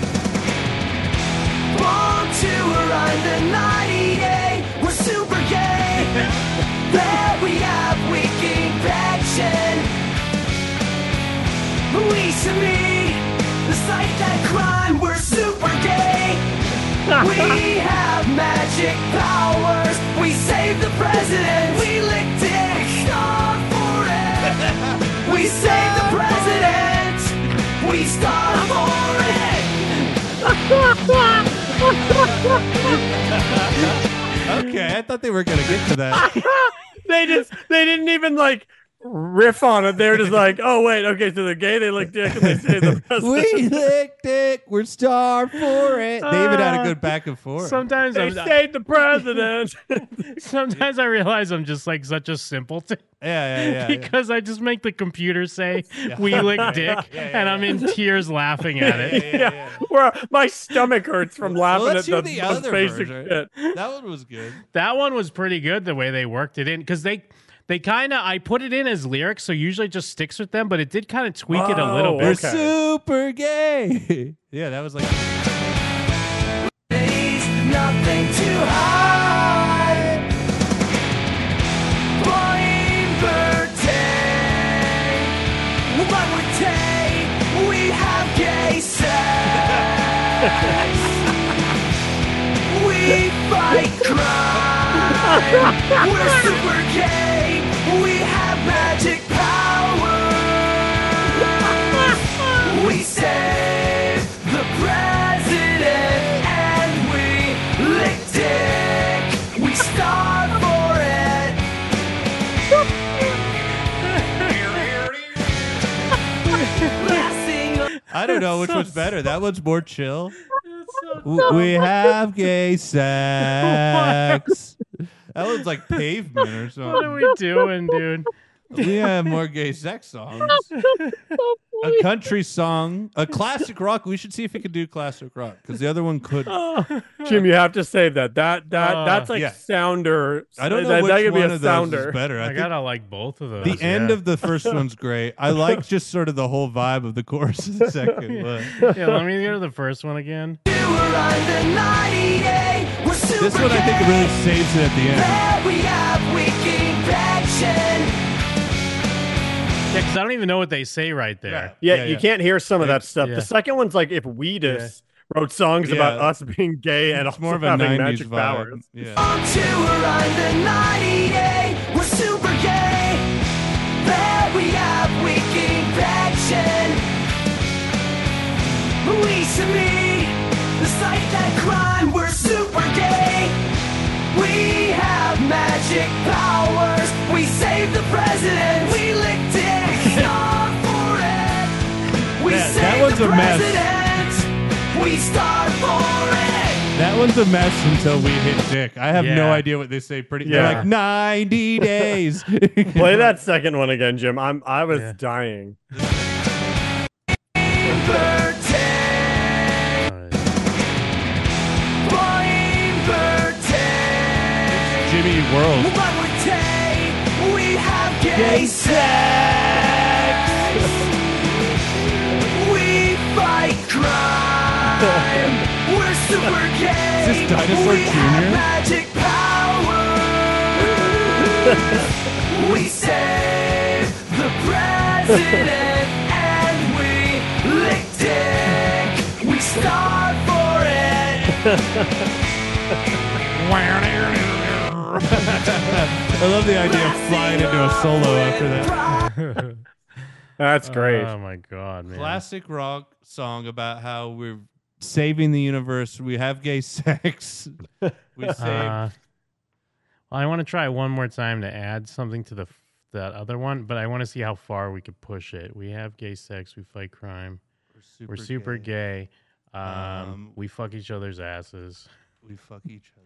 Born to ride the ninety-eight. We're super gay. There we have waking passion. We submit the sight that crime. We're super gay. We have magic powers. We save the president. We lick dick. Starve for it. We save the president. We starve for it. Okay, I thought they were gonna get to that. they just they didn't even like riff on it. They're just like, oh wait, okay, so they're gay, they lick dick, and they say the president. We lick dick. We're starved for it. They even had a good back and forth. Sometimes They I'm, saved the president. sometimes I realize I'm just like such a simpleton. Yeah, yeah, yeah. because I just make the computer say Yeah. "we lick Yeah, dick," yeah, yeah, and I'm yeah. in tears laughing at it. Yeah, yeah, yeah. Where my stomach hurts from laughing Well, at let's the, hear the most other basic version. shit. That one was good. That one was pretty good the way they worked it in because they they kind of I put it in as lyrics, so usually it just sticks with them, but it did kind of tweak it a little Oh, bit. We're super gay. Yeah, that was like. There's nothing too high. Boing birthday. What we take, we have gay sex. We fight crime. We're super gay. We have magic powers. We save the president and we lick dick. We starve for it. Blasting I don't know which one's better. That one's more chill. W- we have gay sex. That one's like pavement or What are something. we doing, dude? We have more gay sex songs. A country song, a classic rock. We should see if we could do classic rock because the other one could. Jim, you have to save that. That that Uh, that's like yeah. sounder. I don't know that, which that could one be a of those sounder. is better. I, I, think gotta like both of those. the end yeah. of the first one's great. I like just sort of the whole vibe of the chorus of the second one. Yeah, let me go to the first one again. This one I think really saves it at the end. We have weak infection. Yeah, because I don't even know what they say right there. Yeah, Yeah, you yeah. can't hear some of that stuff. Yeah. The second one's like if Wheatus wrote songs Yeah. about us being gay and It's also more of a having nineties magic vibe. powers. Yeah. On tour on the ninety day, we're super gay. There we have weak infection. We submit the sight that crime, we're super gay. We have magic powers. We save the president. We lick dicks. Starve for it. We That- save that one's the a mess. president. We starve for it. That one's a mess until we hit dick. I have no Yeah. idea what they say. Pretty, Yeah. they're like ninety days. Play that second one again, Jim. I'm I was Yeah. dying. Jimmy World. But we take, we have gay sex. We fight crime. We're super gay. Is this Dinosaur we have Junior? magic powers. We save the president and we lick dick. We starve for it. I love the idea of flying into a solo after that. That's great. Oh my god, man. Classic rock song about how we're saving the universe. We have gay sex. We save. Uh, well, I want to try one more time to add something to the f- that other one, but I want to see how far we could push it. We have gay sex. We fight crime. We're super, We're super gay. Um, Um, we fuck each other's asses. We fuck each other.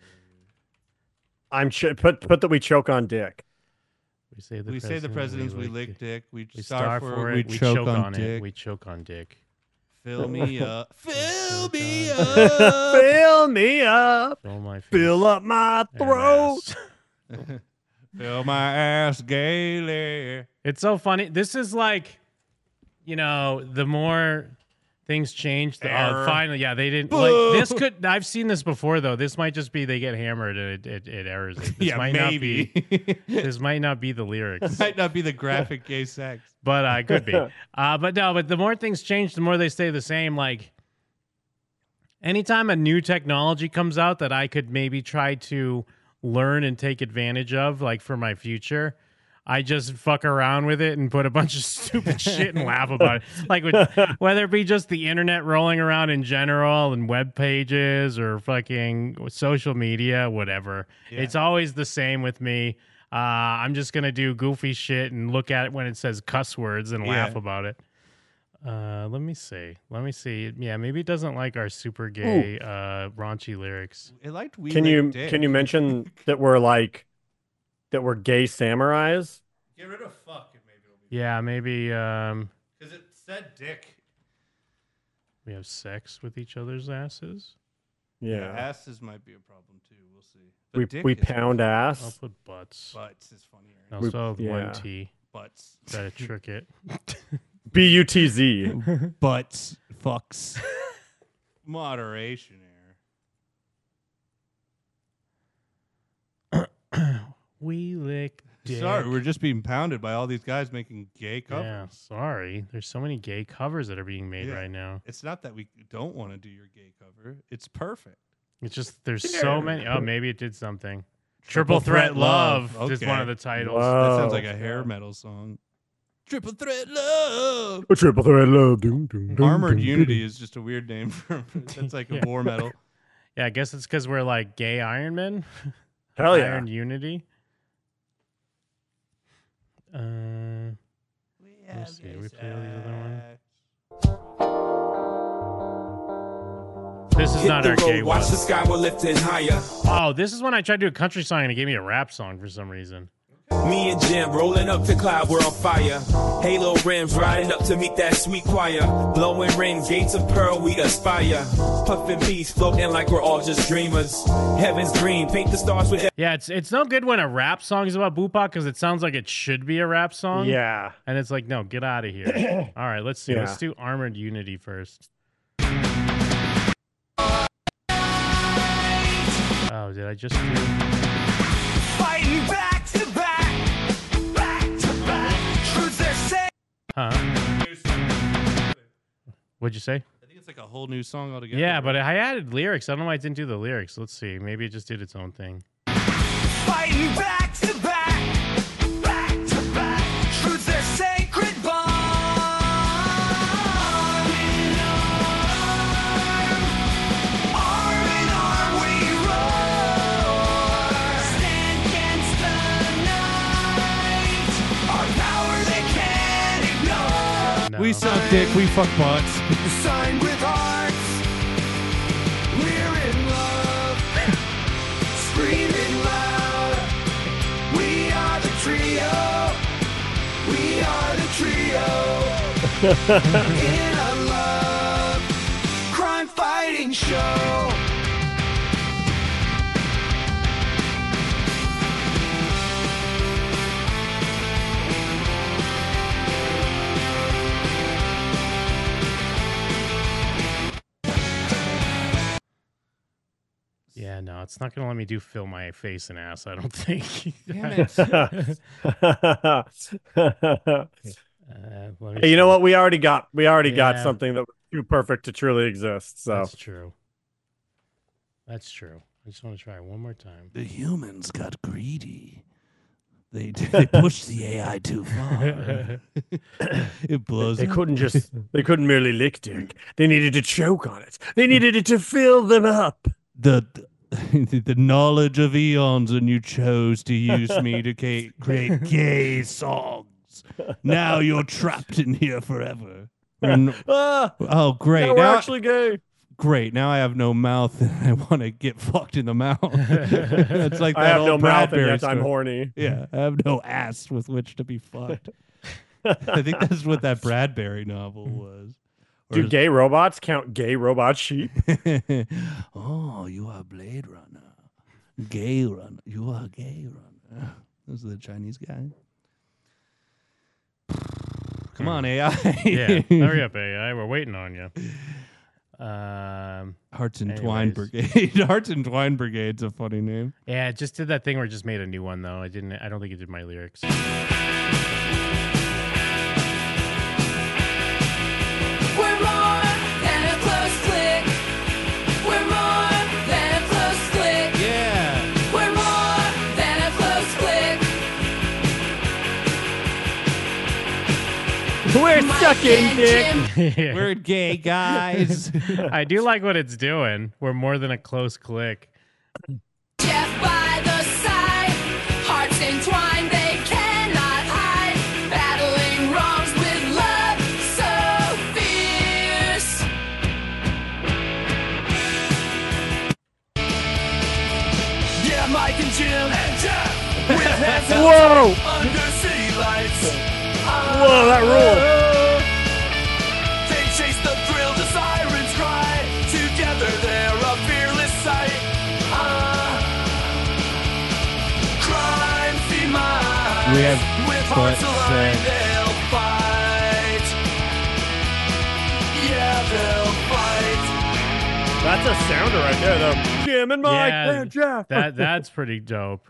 I'm ch- put put that we choke on dick. We say the We say the presidents. We lick lick dick. We We starve starve for for it. it. We choke on it. dick. We choke on dick. Fill me up. Fill me up. Fill me up. Fill my face. Fill up my throat. ass. Fill my ass gaily. It's so funny. This is like, you know, the more things change. The, oh, Error. finally, yeah, they didn't Boo. like this. Could I've seen this before though. This might just be they get hammered and it it, it errors. It. This Yeah, might maybe. Not be, this might not be the lyrics. Might not be the graphic gay sex. But uh, it could be. Uh, but no, but the more things change, the more they stay the same. Like, anytime a new technology comes out that I could maybe try to learn and take advantage of, like for my future, I just fuck around with it and put a bunch of stupid shit and laugh about it. Like, with, whether it be just the internet rolling around in general and web pages or fucking social media, whatever. Yeah. It's always the same with me. Uh, I'm just going to do goofy shit and look at it when it says cuss words and laugh Yeah. about it. Uh, let me see. Let me see. Yeah, maybe it doesn't like our super gay, uh, raunchy lyrics. It liked we Can lick you dick. can you mention that we're like that we're gay samurais? Get rid of fuck and maybe it'll be Yeah, maybe um, because it said dick. we have sex with each other's asses. Yeah. Asses might be a problem too. We'll see. We dick we is pound fun. I'll ass. put butts. Butts is funnier. I'll We- also have yeah. one T. Butts. Try to trick it. B U T Z. Butts. Fucks. Moderation error. We lick dick. Sorry, we're just being pounded by all these guys making gay covers. Yeah, sorry. There's so many gay covers that are being made Yeah. right now. It's not that we don't want to do your gay cover. It's perfect. It's just there's Yeah. so many. Oh, maybe it did something. Triple, Threat, Love, is Okay. one of the titles. Wow. That sounds like a hair metal song. Triple Threat Love. A triple threat love. Doom, doom, doom, Armored doom, Unity doom. is just a weird name for that's like a Yeah. war metal. Yeah, I guess it's because we're like gay Iron Men. Hell yeah. Iron Unity. Uh, let's see. We play all these other ones. This is not our gay one. Watch the sky, we're lifting higher. Oh, this is when I tried to do a country song and it gave me a rap song for some reason. Me and Jim rolling up the cloud, we're on fire. Halo rims riding up to meet that sweet choir. Blowing rings, gates of pearl, we aspire. Puffin' beats, floating like we're all just dreamers. Heaven's green, paint the stars with. Yeah, it's it's no good when a rap song is about Bupak because it sounds like it should be a rap song. Yeah. And it's like, no, get out of here. All right, let's see. Yeah. Let's do Armored Unity first. Oh, did I just do... Fighting back to back, back to back. Truth they're saying. Huh? What'd you say? I think it's like a whole new song altogether. Yeah, but I added lyrics. I don't know why it didn't do the lyrics. Let's see. Maybe it just did its own thing. Fighting back to back, back to back. Truth their sacred bond. Arm in arm we roar. Stand against the night. Our power they can't ignore. We suck dick, we fuck butts. Signed with hearts. We're in love. Screaming loud. We are the trio. We are the trio. In a love crime fighting show. Yeah, no, it's not going to let me do fill my face and ass, I don't think. Damn it. Uh, let me Hey, you know see. what? We already got we already got Yeah. something that was too perfect to truly exist. So That's true. That's true. I just want to try it one more time. The humans got greedy. They they pushed the A I too far. It blows. they up. couldn't just they couldn't merely lick dick. They needed to choke on it. They needed it to fill them up. the the knowledge of eons, and you chose to use me to ca- create gay songs. Now you're trapped in here forever. And- Ah, oh, great! now we're Now- actually gay. Great. Now I have no mouth, and I want to get fucked in the mouth. It's like that I have old no mouth and Bradbury yet I'm story. horny. Yeah, I have no ass with which to be fucked. I think that's what that Bradbury novel was. Or Do is- gay robots count gay robot sheep? Oh, you are Blade Runner. Gay Runner. You are Gay Runner. This is the Chinese guy. Come on, A I. Yeah, hurry up, A I. We're waiting on you. Um, Hearts and Twine anyways. Brigade. Hearts and Twine Brigade's a funny name. Yeah, it just did that thing where it just made a new one though. I didn't. I don't think it did my lyrics. We're more than a close click. We're more than a close click. Yeah. We're more than a close click. We're Mike sucking and dick. Jim. We're gay guys. I do like what it's doing. We're more than a close click. Jeff by the side, hearts entwined, they cannot hide. Battling wrongs with love so fierce. Yeah, Mike and Jim and Jeff with hands Whoa! out under city lights. Whoa, that rule. They chase the thrill, the sirens cry. Together they're a fearless sight. Ah, crime feline. We have with hearts but, aligned, uh, they'll fight. Yeah, they'll fight. That's a sounder right there, though. Jim and Mike Yeah, and Jeff. That that's pretty dope.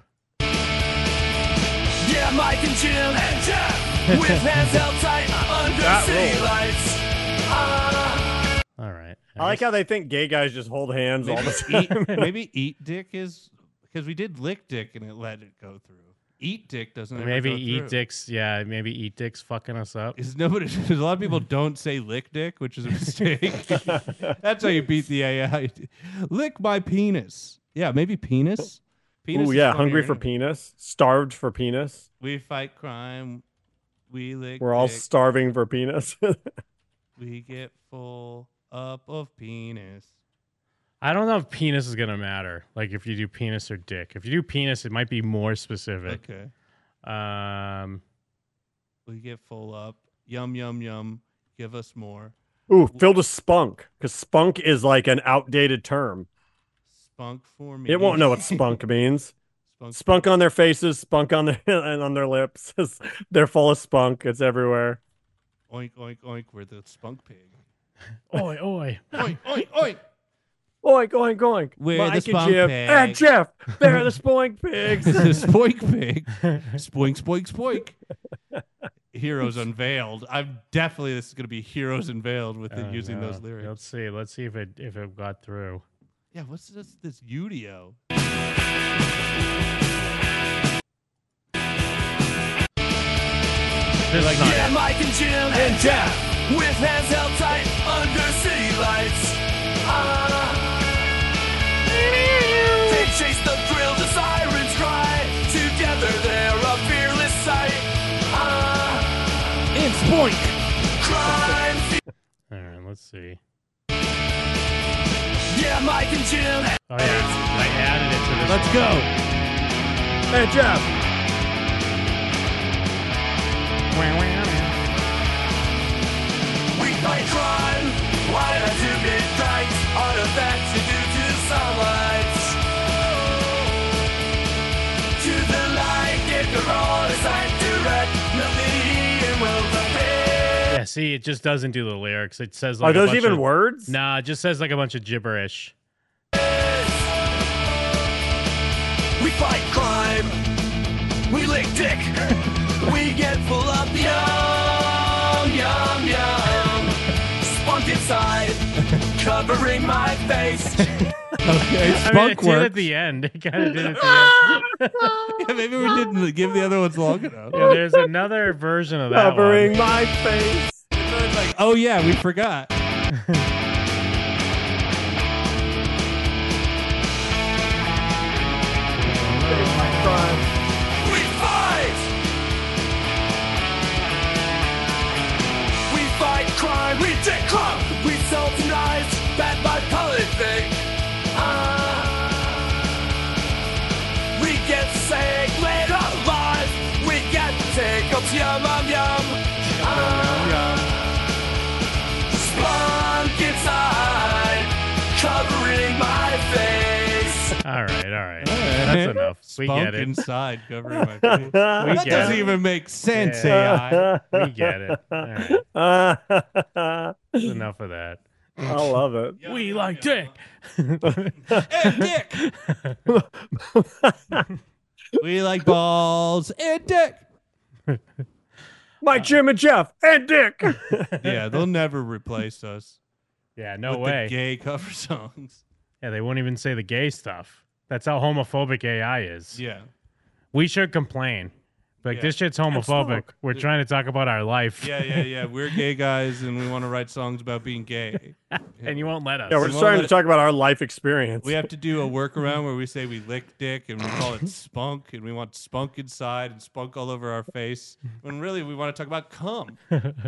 Yeah, Mike and Jim and Jeff with hands held tight under That city roll. lights. Ah. All right. I like how they think gay guys just hold hands all Maybe the eat, time. maybe eat dick is because we did lick dick and it let it go through. Eat dick doesn't. ever Maybe go eat through. dicks. Yeah, maybe eat dicks fucking us up. Is nobody? Because a lot of people don't say lick dick, which is a mistake. That's how you beat the A I. Lick my penis. Yeah, maybe penis. Penis Ooh, is yeah, funnier, hungry for yeah. penis, starved for penis. We fight crime. We lick. We're all dick. starving for penis. We get full up of penis. I don't know if penis is gonna matter. Like if you do penis or dick. If you do penis, it might be more specific. Okay. Um, we get full up. Yum, yum, yum. Give us more. Ooh, filled with spunk, because spunk is like an outdated term. Spunk for me. It won't know what spunk means. Spunk, spunk on their faces, spunk on their and on their lips. They're full of spunk. It's everywhere. Oink, oink, oink. We're the spunk pig. Oi, oi. Oink, oink, oink. Oink, oink, oink. We're Mike the and spunk Jim. pig. And Jeff. They're the spoink pigs. the spoink pig. Spoink, spoink, spoink. Heroes Unveiled. I'm definitely this is going to be Heroes Unveiled with it Oh, using no. those lyrics. Let's see. Let's see if it if it got through. Yeah, what's this? This Udio. This like, is not Yeah, it. Mike and Jim and Jeff with hands held tight under city lights. Ah. They chase the thrill, the sirens cry. Together they're a fearless sight. Ah. And spoink. Crime. All right, let's see. Yeah, Mike and Jim. Oh yeah, I added it to this. Let's one. go. Hey, Jeff. We fight crime. Why not do midnight? Artifacts to do to sunlight. To the light, get the raw sight direct. Melody and will prepare. Yeah, see, it just doesn't do the lyrics. It says Are like a those bunch even of- words? Nah, it just says like a bunch of gibberish. We fight crime. We lick dick. We get full of yum, yum, yum. Spunk inside, covering my face. Okay, I mean, it spunk did at works. the end. It kind of did at the end. Yeah, maybe we didn't give the other ones long enough. Yeah, there's another version of that Covering one. my face. It's like, oh yeah, we forgot. We fight! We fight crime, we take crime, we sultanize bad by polything. Ah. We get sick, laid alive, we get tickles, yum, yum, yum. Ah. Spunk inside, covering my face. All right, all right. That's enough. We Spunk get it. inside covering my face. We that get doesn't it. even make sense, Yeah. A I. We get it. All right. That's enough of that. I love it. We like dick. And dick. We like balls and dick. Mike, Jim, and Jeff, and Dick. Yeah, they'll never replace us. Yeah, no with way. The gay cover songs. Yeah, they won't even say the gay stuff. That's how homophobic A I is. Yeah. We should complain. Like, Yeah. this shit's homophobic. smoke. We're trying to talk about our life. Yeah, yeah, yeah. We're gay guys, and we want to write songs about being gay. And you won't let us. Yeah, we're We just won't trying let to it- talk about our life experience. We have to do a workaround where we say we lick dick, and we call it spunk, and we want spunk inside and spunk all over our face. When really we want to talk about cum.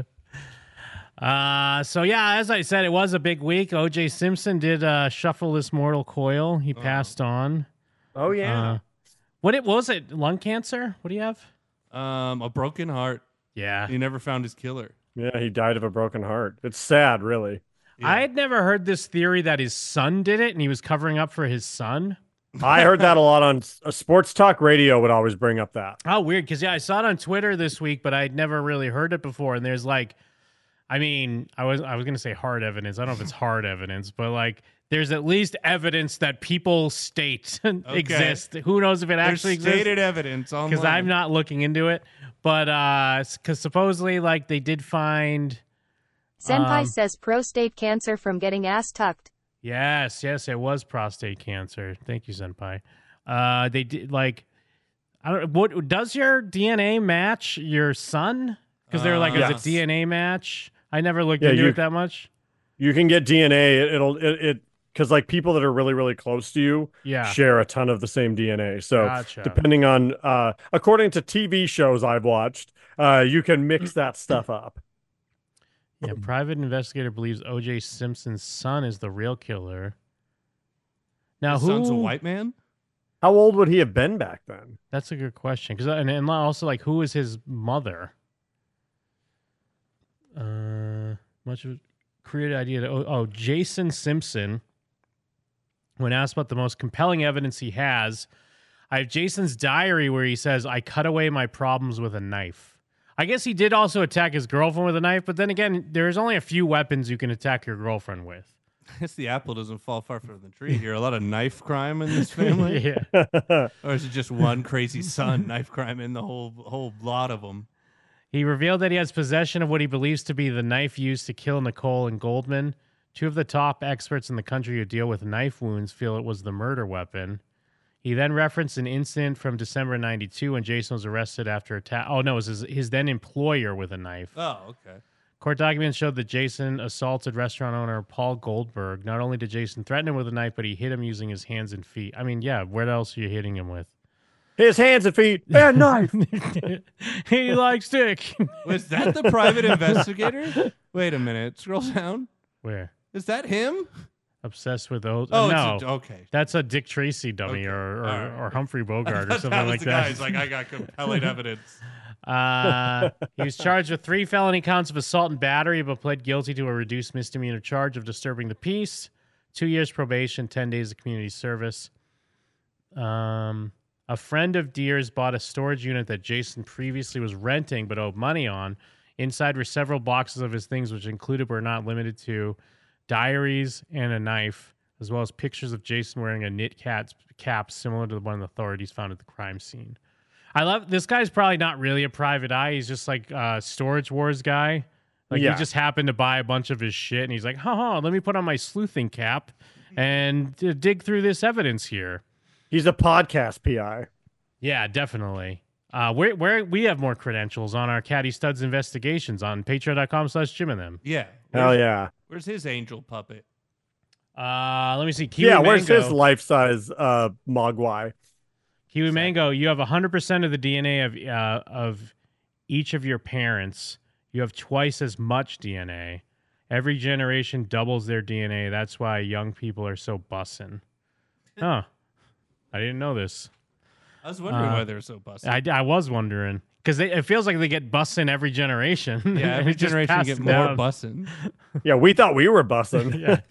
Uh, so yeah, as I said, it was a big week. O J Simpson did uh, shuffle this mortal coil. He passed on. Oh yeah. Uh, what it what was it? Lung cancer? What do you have? Um, a broken heart. Yeah. He never found his killer. Yeah, he died of a broken heart. It's sad, really. I had never heard this theory that his son did it, and he was covering up for his son. I heard that a lot on a sports talk radio would always bring up that. Oh, weird. Because yeah, I saw it on Twitter this week, but I'd never really heard it before. And there's like, I mean, I was I was gonna say hard evidence. I don't know if it's hard evidence, but like, there's at least evidence that people state exist. Who knows if it There's actually exists? stated evidence online. Because I'm not looking into it, but uh, because supposedly like they did find. Senpai um, says prostate cancer from getting ass tucked. Yes, yes, it was prostate cancer. Thank you, Senpai. Uh, they did like, I don't. What does your D N A match your son? Because they're like, Uh, is yes. it D N A match? I never looked Yeah, into you- it that much. You can get D N A. It, it'll it. it because like people that are really really close to you Yeah. share a ton of the same D N A. So Gotcha. depending on uh according to T V shows I've watched, uh you can mix that stuff up. Yeah, private investigator believes O J Simpson's son is the real killer. Now, His who? son's a white man? How old would he have been back then? That's a good question. Because and, and also like, who is his mother? Uh, much of created idea. To, oh, oh, Jason Simpson. When asked about the most compelling evidence he has, I have Jason's diary where he says, "I cut away my problems with a knife." I guess he did also attack his girlfriend with a knife, but then again, there's only a few weapons you can attack your girlfriend with. I guess the apple doesn't fall far from the tree here. A lot of knife crime in this family. Yeah. Or is it just one crazy son knife crime in the whole whole lot of them? He revealed that he has possession of what he believes to be the knife used to kill Nicole and Goldman. Two of the top experts in the country who deal with knife wounds feel it was the murder weapon. He then referenced an incident from December ninety-two when Jason was arrested after attack. Oh, no, it was his, his then employer with a knife. Oh, okay. Court documents showed that Jason assaulted restaurant owner Paul Goldberg. Not only did Jason threaten him with a knife, but he hit him using his hands and feet. I mean, yeah, what else are you hitting him with? His hands and feet and knife. He likes dick. Was that the private investigator? Wait a minute. Scroll down. Where? Is that him? Obsessed with those? Oh, no. it's a- okay. That's a Dick Tracy dummy Okay. or, or, All right. or Humphrey Bogart or That something was like the that. guy. He's like, I got compelling evidence. Uh, he was charged with three felony counts of assault and battery, but pled guilty to a reduced misdemeanor charge of disturbing the peace, two years probation, ten days of community service. Um, a friend of Deere's bought a storage unit that Jason previously was renting but owed money on. Inside were several boxes of his things, which included but were not limited to diaries and a knife, as well as pictures of Jason wearing a knit cat cap similar to the one the authorities found at the crime scene. I love this guy's probably not really a private eye. He's just like a Storage Wars guy. Like Yeah. he just happened to buy a bunch of his shit, and he's like, "Ha let me put on my sleuthing cap and uh, dig through this evidence here." He's a podcast P I. Yeah, definitely. Uh, where where we have more credentials on our Caddy Studs investigations on patreon dot com slash Jim and them. Yeah. Hell Where's- yeah. Where's his angel puppet? Uh, let me see. Kiwi Yeah, where's Mango. his life-size uh, Mogwai? Kiwi Mango, you have one hundred percent of the D N A of uh, of each of your parents. You have twice as much D N A. Every generation doubles their D N A. That's why young people are so bussin'. Huh. I didn't know this. I was wondering Uh, why they're so busted. I, I was wondering. Because it feels like they get bussin' every generation. Yeah, And every it just generation passes get more down. bussin'. Yeah, we thought we were bussing. Yeah.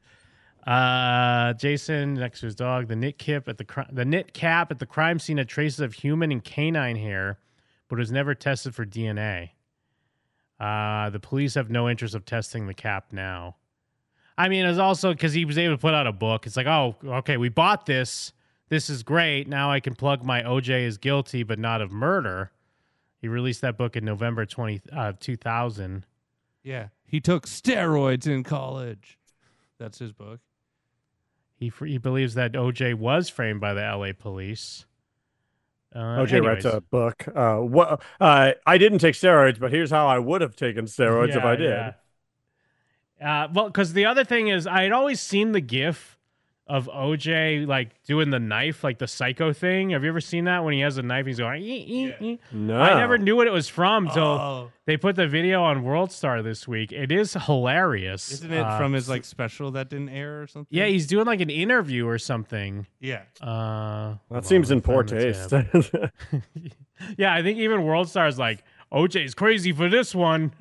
Uh, Jason next to his dog. The knit cap at the cri- the knit cap at the crime scene had traces of human and canine hair, but was never tested for D N A. Uh, the police have no interest of testing the cap now. I mean, it's also because he was able to put out a book. It's like, oh, okay, we bought this. This is great. Now I can plug my O J is guilty, but not of murder. He released that book in November twenty uh, two thousand. Yeah. He took steroids in college. That's his book. He fr- he believes that O J was framed by the L A police. Uh, O J anyways. writes a book. Uh, what? Uh, I didn't take steroids, but here's how I would have taken steroids if Yeah, I did. yeah. Uh, well, because the other thing is, I had always seen the GIF of O J like doing the knife, like the psycho thing. Have you ever seen that when he has a knife? He's going. "Ee, ee, ee." No. I never knew what it was from until Oh. they put the video on World Star this week. It is hilarious. Isn't it Uh, from his like special that didn't air or something? Yeah, he's doing like an interview or something. Yeah. Uh, That seems in poor find the taste. tab. Yeah, I think even World Star is like, O J's crazy for this one.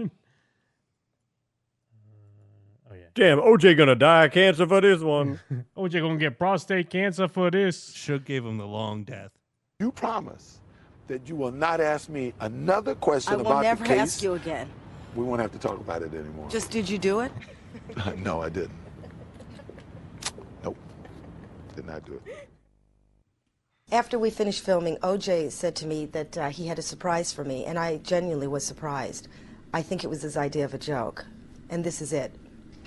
Damn, O J gonna die of cancer for this one. O J gonna get prostate cancer for this. Should gave him the long death. You promise that you will not ask me another question I will about never the case. ask you again. We won't have to talk about it anymore. Just did you do it? no, I didn't. Nope. Did not do it. After we finished filming, O J said to me that uh, he had a surprise for me, and I genuinely was surprised. I think it was his idea of a joke, and this is it.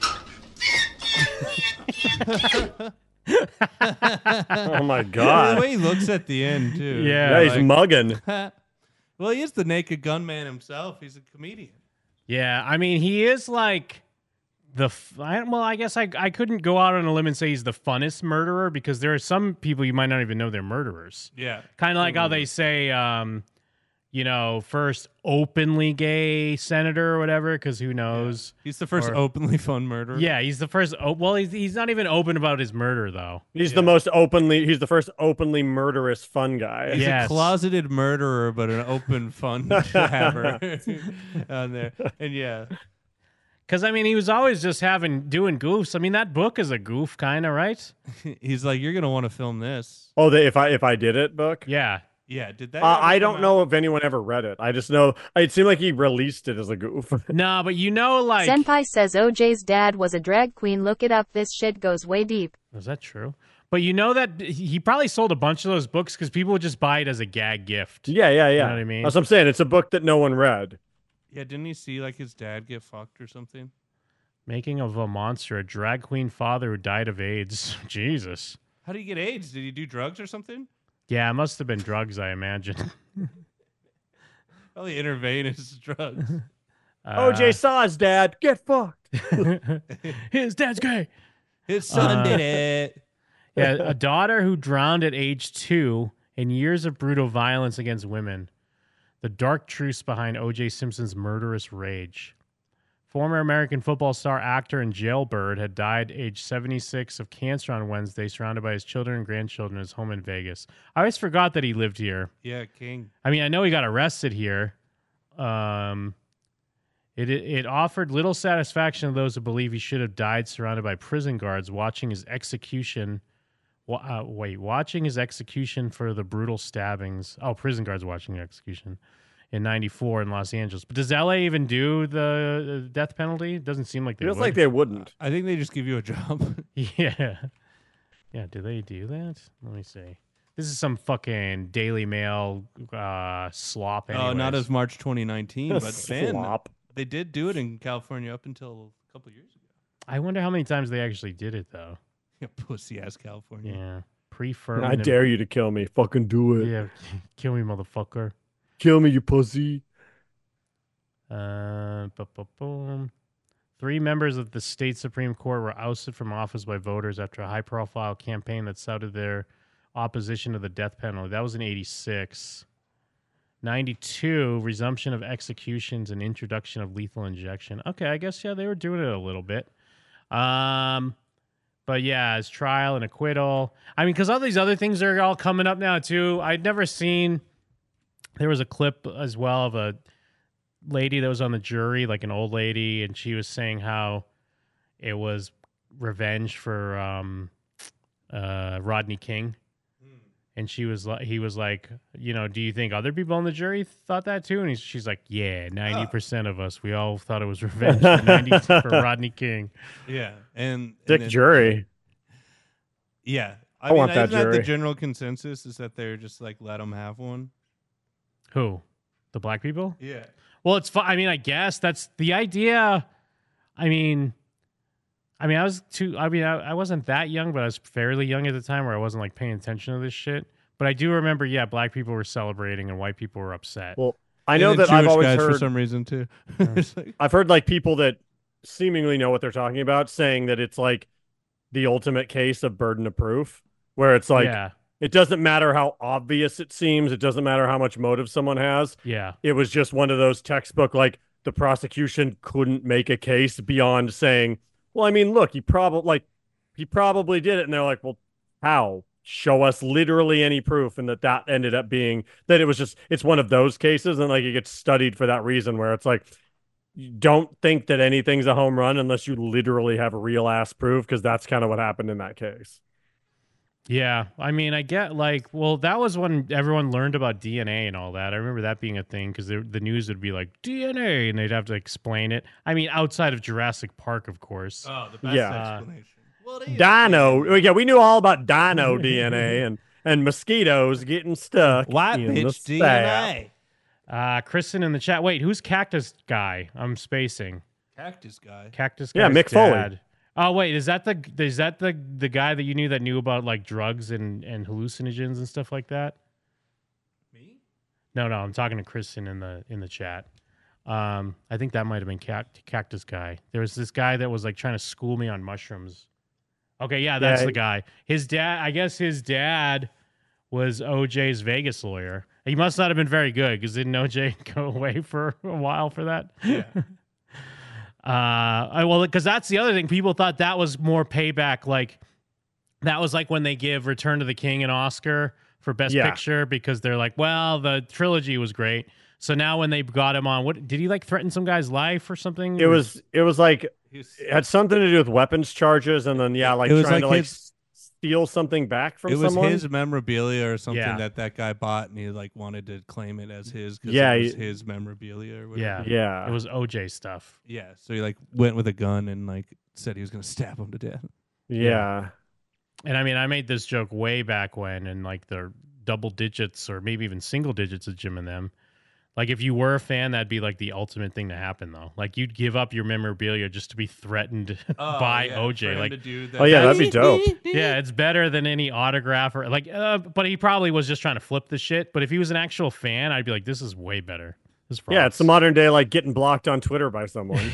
Oh my god! The way he looks at the end too. Yeah, Yeah, he's mugging. Well, he is the naked gunman himself. He's a comedian. Yeah, I mean, he is like the. F- I, well, I guess I I couldn't go out on a limb and say he's the funnest murderer because there are some people you might not even know they're murderers. Yeah. Kind of like how they say, um, you know, first openly gay senator or whatever, because who knows? He's the first Or- openly fun murderer. Yeah, he's the first. Oh, well, he's, he's not even open about his murder, though. He's the most openly. He's the first openly murderous fun guy. He's a closeted murderer, but an open fun haver on there. And yeah, Because, I mean, he was always just having, doing goofs. I mean, that book is a goof, kind of, right? he's like, you're gonna want to film this. Oh, the if I if I did it book. Yeah. Yeah, did that? Uh, ever I come don't out? know if anyone ever read it. I just know it seemed like he released it as a goof. No, but you know, like, Senpai says O J's dad was a drag queen. Look it up. This shit goes way deep. is that true? But you know that he probably sold a bunch of those books because people would just buy it as a gag gift. Yeah, yeah, yeah. You know what I mean? That's what I'm saying. It's a book that no one read. Yeah, didn't he see like his dad get fucked or something? Making of a monster, a drag queen father who died of AIDS. Jesus. How did he get AIDS? Did he do drugs or something? Yeah, it must have been drugs, I imagine. Probably intravenous drugs. O J saw his dad get fucked. His dad's gay. His son Uh, did it. Yeah, a daughter who drowned at age two in years of brutal violence against women. The dark truths behind O J Simpson's murderous rage. Former American football star, actor, and jailbird had died age seventy-six of cancer on Wednesday, surrounded by his children and grandchildren in his home in Vegas. I always forgot that he lived here. Yeah, King. I mean, I know he got arrested here. Um, it, it it offered little satisfaction to those who believe he should have died surrounded by prison guards watching his execution. Wa- Uh, wait, watching his execution for the brutal stabbings. Oh, prison guards watching the execution in ninety-four in Los Angeles. But does L A even do the uh, death penalty? It doesn't seem like they Feels would. like they wouldn't. I think they just give you a job. Yeah. Yeah, do they do that? Let me see. This is some fucking Daily Mail uh, slop. Oh, not anyways. as March twenty nineteen, but then Slop. they did do it in California up until a couple years ago. I wonder how many times they actually did it, though. Yeah, pussy ass California. Yeah. Pre-firm. I dare you to kill me. Fucking do it. Yeah. Kill me, motherfucker. Kill me, you pussy. Uh, bu- bu- boom. Three members of the state Supreme Court were ousted from office by voters after a high-profile campaign that touted their opposition to the death penalty. That was in eighty-six. ninety-two, resumption of executions and introduction of lethal injection. Okay, I guess, yeah, they were doing it a little bit. Um, but, yeah, his trial and acquittal. I mean, because all these other things are all coming up now, too. I'd never seen... There was a clip as well of a lady that was on the jury, like an old lady, and she was saying how it was revenge for um, uh, Rodney King. And she was like, he was like, you know, do you think other people on the jury thought that too? And he's, she's like, yeah, ninety percent of us, we all thought it was revenge for, ninety for Rodney King. Yeah, and Dick and then- jury. Yeah, I, I mean, want that isn't that the jury. general consensus is that they're just like let them have one. Who? The black people? Yeah. Well, it's fun. I mean, I guess that's the idea. I mean, I mean, I was too, I mean, I, I wasn't that young, but I was fairly young at the time where I wasn't like paying attention to this shit. But I do remember, yeah, black people were celebrating and white people were upset. Well, I And know then that I've Jewish always guys heard for some reason too. It's like- I've heard like people that seemingly know what they're talking about saying that it's like the ultimate case of burden of proof, where it's like Yeah. it doesn't matter how obvious it seems, it doesn't matter how much motive someone has. Yeah. It was just one of those textbook, like the prosecution couldn't make a case beyond saying, well, I mean, look, he probably like he probably did it, and they're like, well, how? Show us literally any proof, and that that ended up being that it was just it's one of those cases, and like it gets studied for that reason, where it's like you don't think that anything's a home run unless you literally have a real ass proof, because that's kind of what happened in that case. Yeah, I mean, I get like, well, that was when everyone learned about D N A and all that. I remember that being a thing because the news would be like D N A, and they'd have to explain it. I mean, outside of Jurassic Park, of course. Oh, the best Yeah. explanation. Dino, yeah, we knew all about dino D N A and and mosquitoes getting stuck. White in the bitch D N sap. A. Uh, Kristen in the chat. Wait, who's Cactus Guy? I'm spacing. Cactus guy. Cactus Yeah, Guy's Mick Foley. dad. Oh wait, is that the is that the the guy that you knew that knew about like drugs and and hallucinogens and stuff like that? Me? No, no, I'm talking to Kristen in the in the chat. Um, I think that might have been Cact- Cactus Guy. There was this guy that was like trying to school me on mushrooms. Okay, yeah, that's Yeah. the guy. His dad, I guess his dad was O J's Vegas lawyer. He must not have been very good because didn't O J go away for a while for that? Yeah. uh, I, well, because that's the other thing. People thought that was more payback. Like that was like when they give Return to the King an Oscar for Best Yeah. Picture because they're like, well, the trilogy was great. So now when they got him on, what did he like threaten some guy's life or something? It was it was like it had something to do with weapons charges, and then yeah, like It was trying like to like his- steal something back from It was someone. his memorabilia or something Yeah. that that guy bought, and he like wanted to claim it as his. Cause Yeah, it was he- his memorabilia. Or Yeah. whatever. Yeah. It was O J stuff. Yeah, so he like went with a gun and like said he was gonna stab him to death. Yeah. And I mean, I made this joke way back when, and like the double digits or maybe even single digits of Jim and them. Like if you were a fan, that'd be like the ultimate thing to happen, though. Like you'd give up your memorabilia just to be threatened Oh, by yeah, O for J. him Like, to do that. Oh yeah, that'd be dope. yeah, it's better than any autograph or like. Uh, but he probably was just trying to flip the shit. But if he was an actual fan, I'd be like, this is way better. This is Yeah, it's the modern day like getting blocked on Twitter by someone.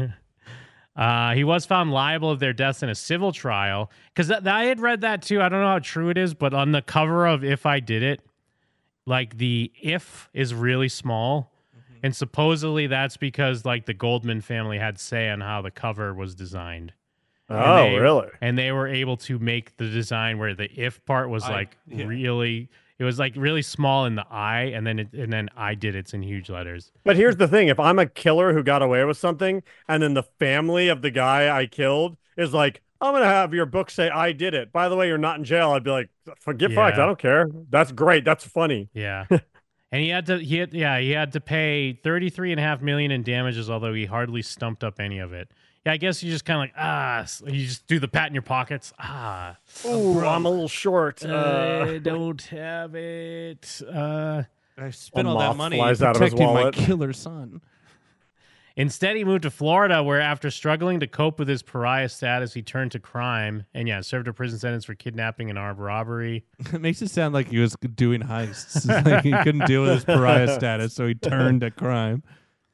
Uh, he was found liable of their deaths in a civil trial because th- I had read that too. I don't know how true it is, but on the cover of If I Did It, like the if is really small. And supposedly that's because like the Goldman family had say on how the cover was designed. And Oh, they- really? And they were able to make the design where the if part was I- like yeah. really, it was like really small in the I, and then it, and then I did it's in huge letters. But here's the thing: if I'm a killer who got away with something, and then the family of the guy I killed is like, "I'm gonna have your book say I did it." By the way, you're not in jail. I'd be like, "Forget Yeah. fucked. I don't care. That's great. That's funny." Yeah. And he had to, he had, yeah, he had to pay thirty-three and a half million in damages, although he hardly stumped up any of it. Yeah, I guess you just kind of like, ah, s- you just do the pat in your pockets. Ah, Ooh, I'm a little short. I Uh, don't have it. Uh, I spent A all that moth money flies out of his protecting my wallet. killer son. Instead, he moved to Florida, where after struggling to cope with his pariah status, he turned to crime and, yeah, served a prison sentence for kidnapping and armed robbery. It makes it sound like he was doing heists. It's like he couldn't deal with his pariah status, so he turned to crime.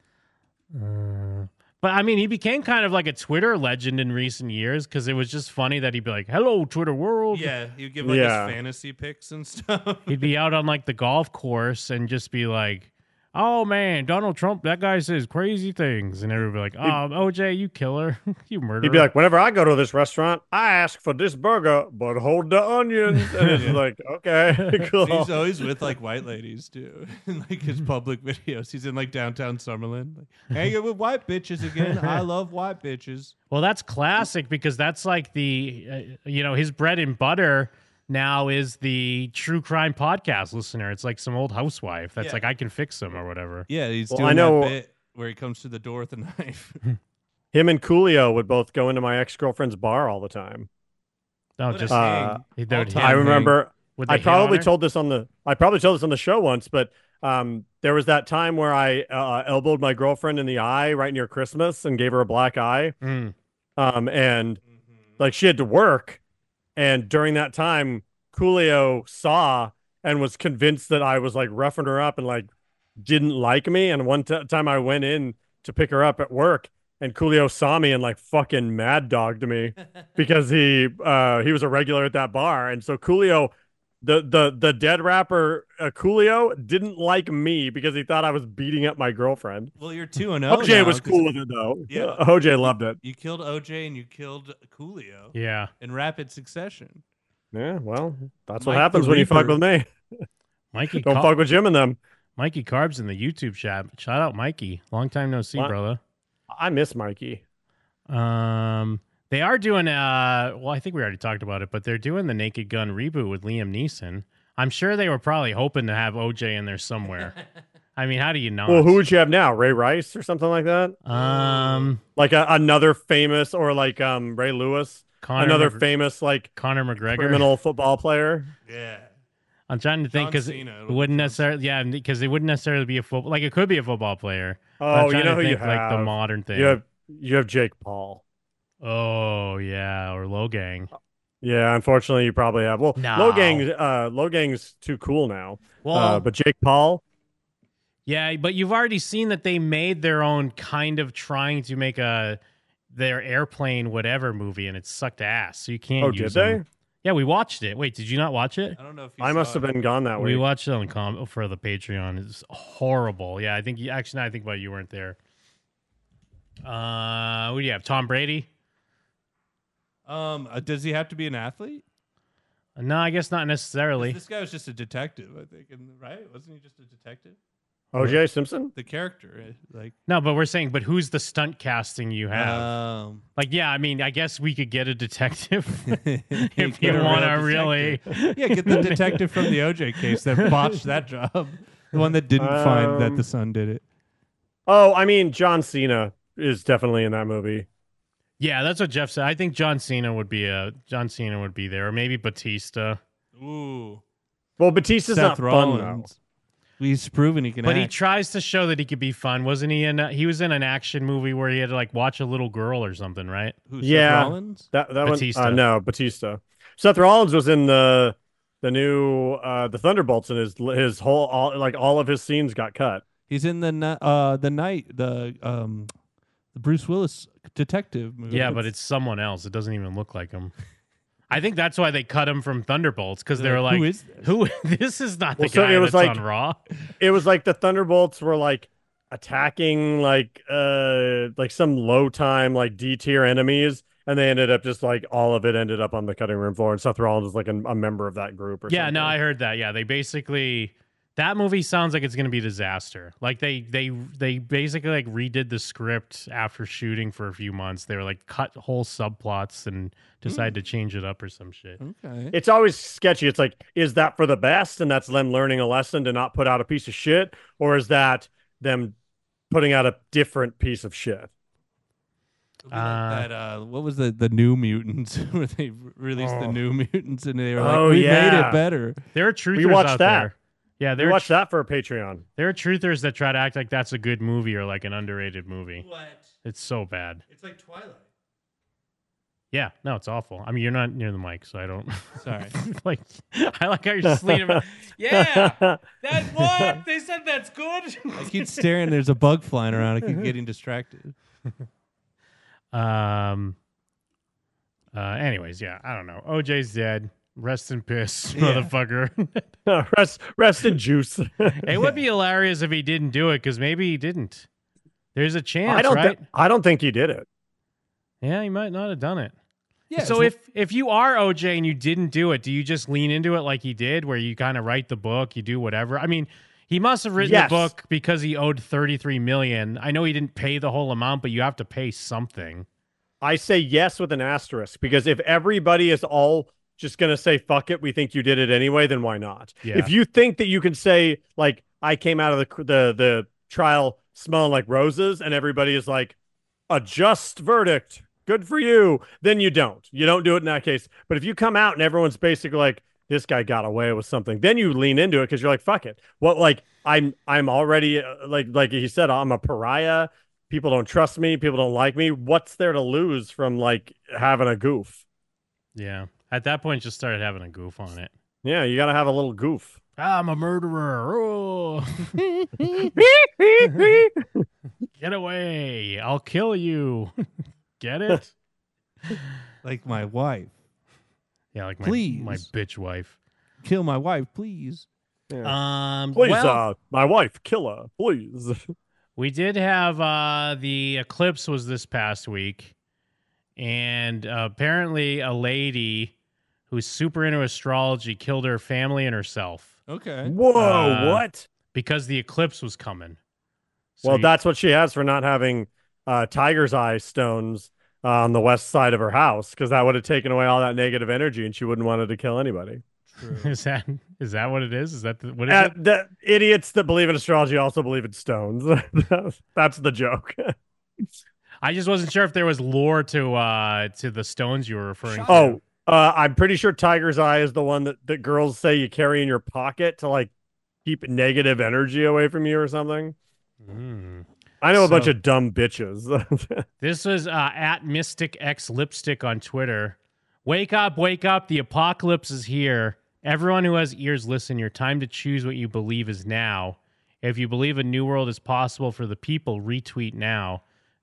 Uh, but I mean, he became kind of like a Twitter legend in recent years because it was just funny that he'd be like, "Hello, Twitter world." Yeah, he'd give like Yeah. his fantasy picks and stuff. He'd be out on like the golf course and just be like, "Oh man, Donald Trump, that guy says crazy things," and everybody would be like, "Oh, O J, you killer, you murderer." He'd be like, "Whenever I go to this restaurant, I ask for this burger, but hold the onions." And it's Yeah. like, okay, cool. He's always with like white ladies too, in like his public videos. He's in like downtown Summerlin, like, hanging with white bitches again. I love white bitches. Well, that's classic because that's like the, uh, you know, his bread and butter now is the true crime podcast listener. It's like some old housewife that's Yeah. like, I can fix him or whatever. Yeah, he's Well, doing I know- that bit where he comes to the door with a knife. Him and Coolio would both go into my ex girlfriend's bar all the time. No, What a just Uh, they would all-time hit- I remember. would they I hit on probably her? told this on the. I probably told this on the show once, but um, there was that time where I uh, elbowed my girlfriend in the eye right near Christmas and gave her a black eye. Mm. Um, and like she had to work, and during that time, Coolio saw and was convinced that I was like roughing her up and like didn't like me. And one t- time I went in to pick her up at work, and Coolio saw me and like fucking mad dogged me because he uh he was a regular at that bar. And so Coolio, the the the dead rapper uh, Coolio didn't like me because he thought I was beating up my girlfriend. Well, you're two and zero. O J now, was 'cause- cool with it though. Yeah. O J loved it. You killed O J and you killed Coolio. Yeah. In rapid succession. Yeah, well, that's what Mike happens the when you fuck Reaper. with me. Mikey, Don't Car- fuck with Jim and them. Mikey Carbs in the YouTube chat. Shout out Mikey. Long time no see, What? brother. I miss Mikey. Um, they are doing. Uh, well, I think we already talked about it, but they're doing the Naked Gun reboot with Liam Neeson. I'm sure they were probably hoping to have O J in there somewhere. I mean, how do you not? Well, who would you have now? Ray Rice or something like that? Um, Like a, another famous, or like um Ray Lewis, Conor another Mc- famous like Conor McGregor, criminal football player. Yeah. I'm trying to think John because it Cena, wouldn't necessarily, yeah, because it wouldn't necessarily be a football. Like it could be a football player. but I'm Oh, you trying know to who you think, like the have? modern thing. You have you have Jake Paul. Oh yeah, or Logang. Yeah, unfortunately, you probably have. Well, No. Logang, uh, Logang's too cool now. Well- uh, but Jake Paul, Yeah, but you've already seen that they made their own kind of trying to make a their airplane whatever movie, and it sucked ass. So you can't. Oh, use did they? them. Yeah, we watched it. Wait, did you not watch it? I don't know if you I must saw have it. been gone that We week. watched it on com- for the Patreon. It's horrible. Yeah, I think you, actually, now I think about it, you weren't there. Uh, who do you have? Tom Brady? Um, uh, does he have to be an athlete? No, I guess not necessarily. This guy was just a detective, I think, and, right? Wasn't he just a detective? O J Simpson? The character, eh, like No, but we're saying, but who's the stunt casting you have? Um, like, yeah, I mean, I guess we could get a detective if Get you a want to real really. detective. Yeah, get the detective from the O J case that botched that job. The one that didn't find that Um, the son did it. Oh, I mean, John Cena is definitely in that movie. Yeah, that's what Jeff said. I think John Cena would be a John Cena would be there, or maybe Batista. Ooh. Well, Batista's Seth not fun, though. Rollins. He's proven he can But he act. tries to show that he could be fun, wasn't he? In a, he was in an action movie where he had to like watch a little girl or something, right? Who, Seth Yeah, Rollins? that that Batista. one. Uh, no, Batista. Seth Rollins was in the the new uh, the Thunderbolts, and his his whole all like all of his scenes got cut. He's in the ni- uh the night the um the Bruce Willis detective movie. Yeah, but it's someone else. It doesn't even look like him. I think that's why they cut him from Thunderbolts because they They're were like, like, "Who is this?" Who? This is not the Well, so guy it was that's like- on Raw." It was like the Thunderbolts were like attacking like uh like some low time like D tier enemies, and they ended up just like all of it ended up on the cutting room floor, and Seth Rollins was like a, a member of that group. Or Yeah, something. no, I heard that. Yeah, they basically that movie sounds like it's going to be a disaster. Like they they they basically like redid the script after shooting for a few months. They were like cut whole subplots and decided to change it up or some shit. Okay. It's always sketchy. It's like, is that for the best, and that's them learning a lesson to not put out a piece of shit, or is that them putting out a different piece of shit? Like that uh what was the the New Mutants where they re- released the Oh. New Mutants and they were like, Oh, we made yeah. it better. There are truthers We watched out that. there. Yeah, We there are watched tr- that for a Patreon. there are truthers that try to act like that's a good movie or like an underrated movie. What? It's so bad. It's like Twilight. Yeah, no, it's awful. I mean, you're not near the mic, so I don't. Sorry. like, I like how you're just leaning. back. Yeah, that's what they said. That's good. I keep staring, there's a bug flying around, I keep getting distracted. Um. Uh. Anyways, yeah, I don't know. O J's dead. Rest in piss, Yeah. motherfucker. rest, rest in juice. It would be hilarious if he didn't do it, because maybe he didn't. There's a chance, I don't. right? thi- I don't think he did it. Yeah, he might not have done it. Yeah, So it's- if if you are O J and you didn't do it, do you just lean into it like he did, where you kind of write the book, you do whatever? I mean, he must have written Yes. the book because he owed thirty-three million dollars. I know he didn't pay the whole amount, but you have to pay something. I say yes with an asterisk, because if everybody is all just going to say, fuck it, we think you did it anyway, then why not? Yeah. If you think that you can say, like, I came out of the, the, the trial smelling like roses, and everybody is like, a just verdict, good for you, then you don't. You don't do it in that case. But if you come out and everyone's basically like, this guy got away with something, then you lean into it because you're like, fuck it. What, like, I'm I'm already, uh, like like he said, I'm a pariah. People don't trust me. People don't like me. What's there to lose from, like, having a goof? Yeah. At that point, just started having a goof on it. Yeah, you got to have a little goof. I'm a murderer. Oh. Get away. I'll kill you. Get it? Like my wife. Yeah, like my, Please. my bitch wife. Kill my wife, please. Um, Please, well, uh, my wife, kill her, please. we did have uh, the eclipse was this past week, and uh, apparently a lady who's super into astrology killed her family and herself. Okay. Whoa, Uh, what? Because the eclipse was coming. So Well, you- that's what she has for not having uh, tiger's eye stones uh, on the west side of her house, because that would have taken away all that negative energy, and she wouldn't wanted to kill anybody. Is that is that what it is? Is that the, what is Uh, it? the idiots that believe in astrology also believe in stones. That's the joke. I just wasn't sure if there was lore to uh to the stones you were referring to. Oh, uh, I'm pretty sure tiger's eye is the one that, that girls say you carry in your pocket to, like, keep negative energy away from you or something. Mm. I know a bunch So- of dumb bitches. This was uh, at Mystic X Lipstick on Twitter. Wake up, wake up! The apocalypse is here. Everyone who has ears, listen. Your time to choose what you believe is now. If you believe a new world is possible for the people, retweet now.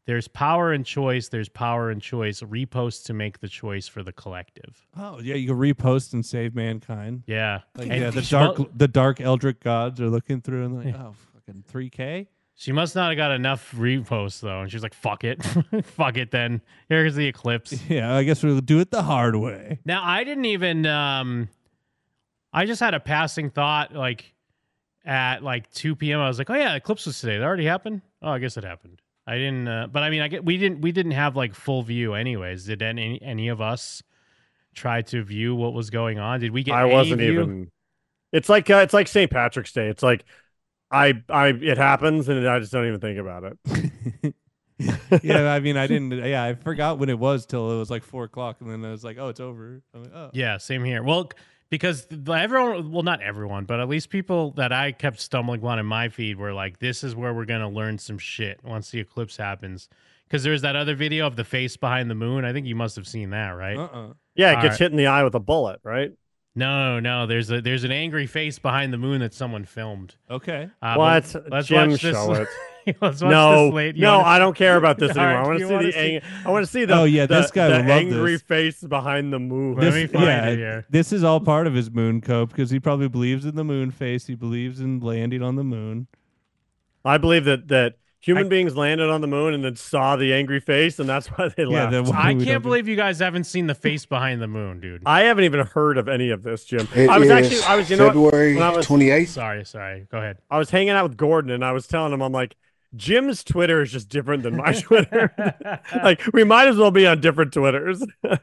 There's power in choice. There's power in choice. Repost to make the choice for the collective. Oh yeah, you can repost and save mankind. Yeah, like, And yeah. The she dark, mu- the dark eldritch gods are looking through and like, oh, fucking three K. She must not have got enough reposts though, and she's like, "Fuck it, fuck it." Then here's the eclipse. Yeah, I guess we'll do it the hard way. Now I didn't even. Um, I just had a passing thought, like at like two p.m. I was like, "Oh yeah, eclipse was today. That already happened." Oh, I guess it happened. I didn't, uh, but I mean, I get we didn't we didn't have like full view, anyways. Did any any of us try to view what was going on? Did we get? I a wasn't view? even. It's like uh, it's like Saint Patrick's Day. It's like I I it happens and I just don't even think about it. Yeah, I mean, I didn't. Yeah, I forgot when it was till it was like four o'clock, and then I was like, "Oh, it's over." I'm like, oh, Yeah, same here. Well, because the- everyone, well, not everyone, but at least people that I kept stumbling on in my feed were like, "This is where we're gonna learn some shit once the eclipse happens." Because there's that other video of the face behind the moon. I think you must have seen that, right? Uh-uh. Yeah, it All gets right. hit in the eye with a bullet, right? No, no. There's a there's an angry face behind the moon that someone filmed. Okay. Uh, What? but Let's Jim, watch this. show it. Let's watch no, this late. You no, wanna- I don't care about this All anymore. right, I want you to see wanna the see- ang- I want to see the Oh, yeah, the, this guy the would love angry this. face behind the moon. Let me find yeah, it here. this is all part of his moon cope because he probably believes in the moon face. He believes in landing on the moon. I believe that that human beings landed on the moon and then saw the angry face, and that's why they Yeah, left. then I can't believe you guys haven't seen the face behind the moon, dude. I haven't even heard of any of this, Jim. It I was is actually, I was, you know, what? February When I was- twenty-eighth. Sorry, sorry. Go ahead. I was hanging out with Gordon, and I was telling him, I'm like, Jim's Twitter is just different than my Twitter. Like, we might as well be on different Twitters. Uh,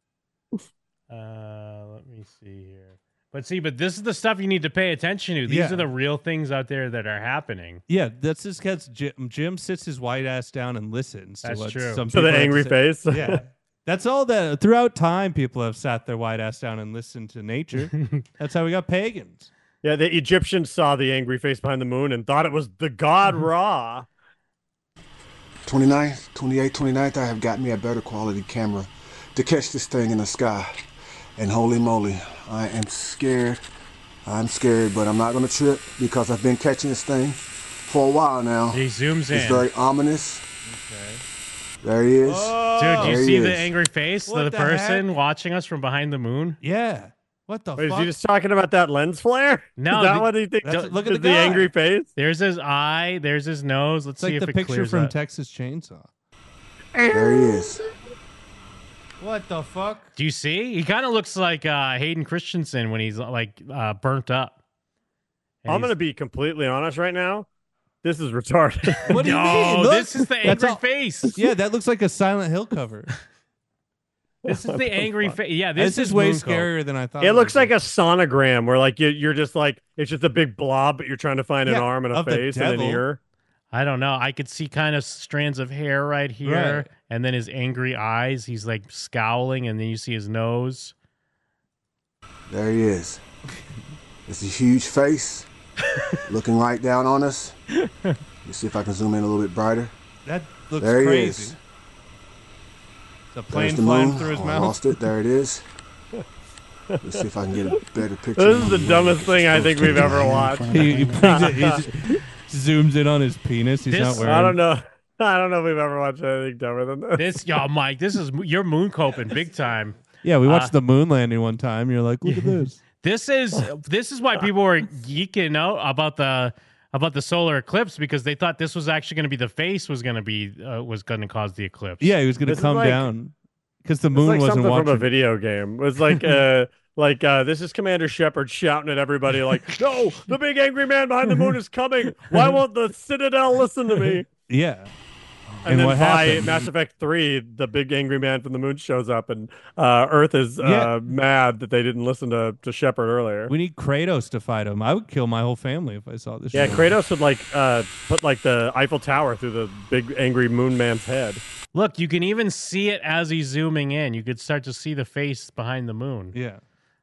let me see here. But see, but this is the stuff you need to pay attention to. These Yeah. are the real things out there that are happening. Yeah, that's just because Jim, Jim sits his white ass down and listens to That's what true. some To the people have angry say. face. Yeah. That's all that throughout time people have sat their white ass down and listened to nature. That's how we got pagans. Yeah, the Egyptians saw the angry face behind the moon and thought it was the god Ra. twenty-ninth, twenty-eighth, twenty-ninth, I have got me a better quality camera to catch this thing in the sky. And holy moly, I am scared. I'm scared, but I'm not going to trip because I've been catching this thing for a while now. He zooms It's in. very ominous. There he is. Dude, do you There he see the is. angry face What of the the person heck? watching us from behind the moon? Yeah. What the Wait, is fuck? he just talking about that lens flare? No, is that the- what he thinks? That's- look at is the the guy. angry face. There's his eye. There's his nose. Let's It's see like if the it picture clears from up. Texas Chainsaw. There he is. What the fuck? Do you see? He kind of looks like uh, Hayden Christensen when he's like uh, burnt up. And I'm he's- going to be completely honest right now. This is retarded. What do you No, mean? Look. this is the That's angry all- face. Yeah, that looks like a Silent Hill cover. This is What the the angry fuck? face. Yeah, This, this, is way Mooncoat. scarier than I thought. It looks would like be. a sonogram where like you, you're just like, it's just a big blob, but you're trying to find an Yeah, arm and a of the face and an devil. ear. I don't know. I could see kind of strands of hair right here, Right. and then his angry eyes. He's like scowling, and then you see his nose. There he is. It's a huge face looking right down on us. Let me see if I can zoom in a little bit brighter. That looks There he crazy. is. It's a There's plane the flying moon. through his Oh, I mouth. lost it. There it is. Let's see if I can get a better picture. This is the dumbest thing I think we've ever watched. he, he, brings it- he just zooms in on his penis. He's This- not wearing. I don't know. I don't know if we've ever watched anything dumber than this. This, yo, Mike, this is you're moon coping big time. Yeah, we watched Uh, the moon landing one time. You're like, look at this. This is this is why people were geeking out about the about the solar eclipse because they thought this was actually going to be the face was going to be uh, was going to cause the eclipse. Yeah, he was going to This is come like- down because the It's moon like wasn't something watching. from a video game. It was like uh like uh this is Commander Shepard shouting at everybody like, no, the big angry man behind the moon is coming. Why won't the Citadel listen to me? Yeah. And, And then what by happened? Mass Effect three, the big angry man from the moon shows up, and uh, Earth is uh, Yeah. mad that they didn't listen to, to Shepard earlier. We need Kratos to fight him. I would kill my whole family if I saw this. Yeah, shit. Kratos would like uh, put like the Eiffel Tower through the big angry moon man's head. Look, you can even see it as he's zooming in. You could start to see the face behind the moon. Yeah.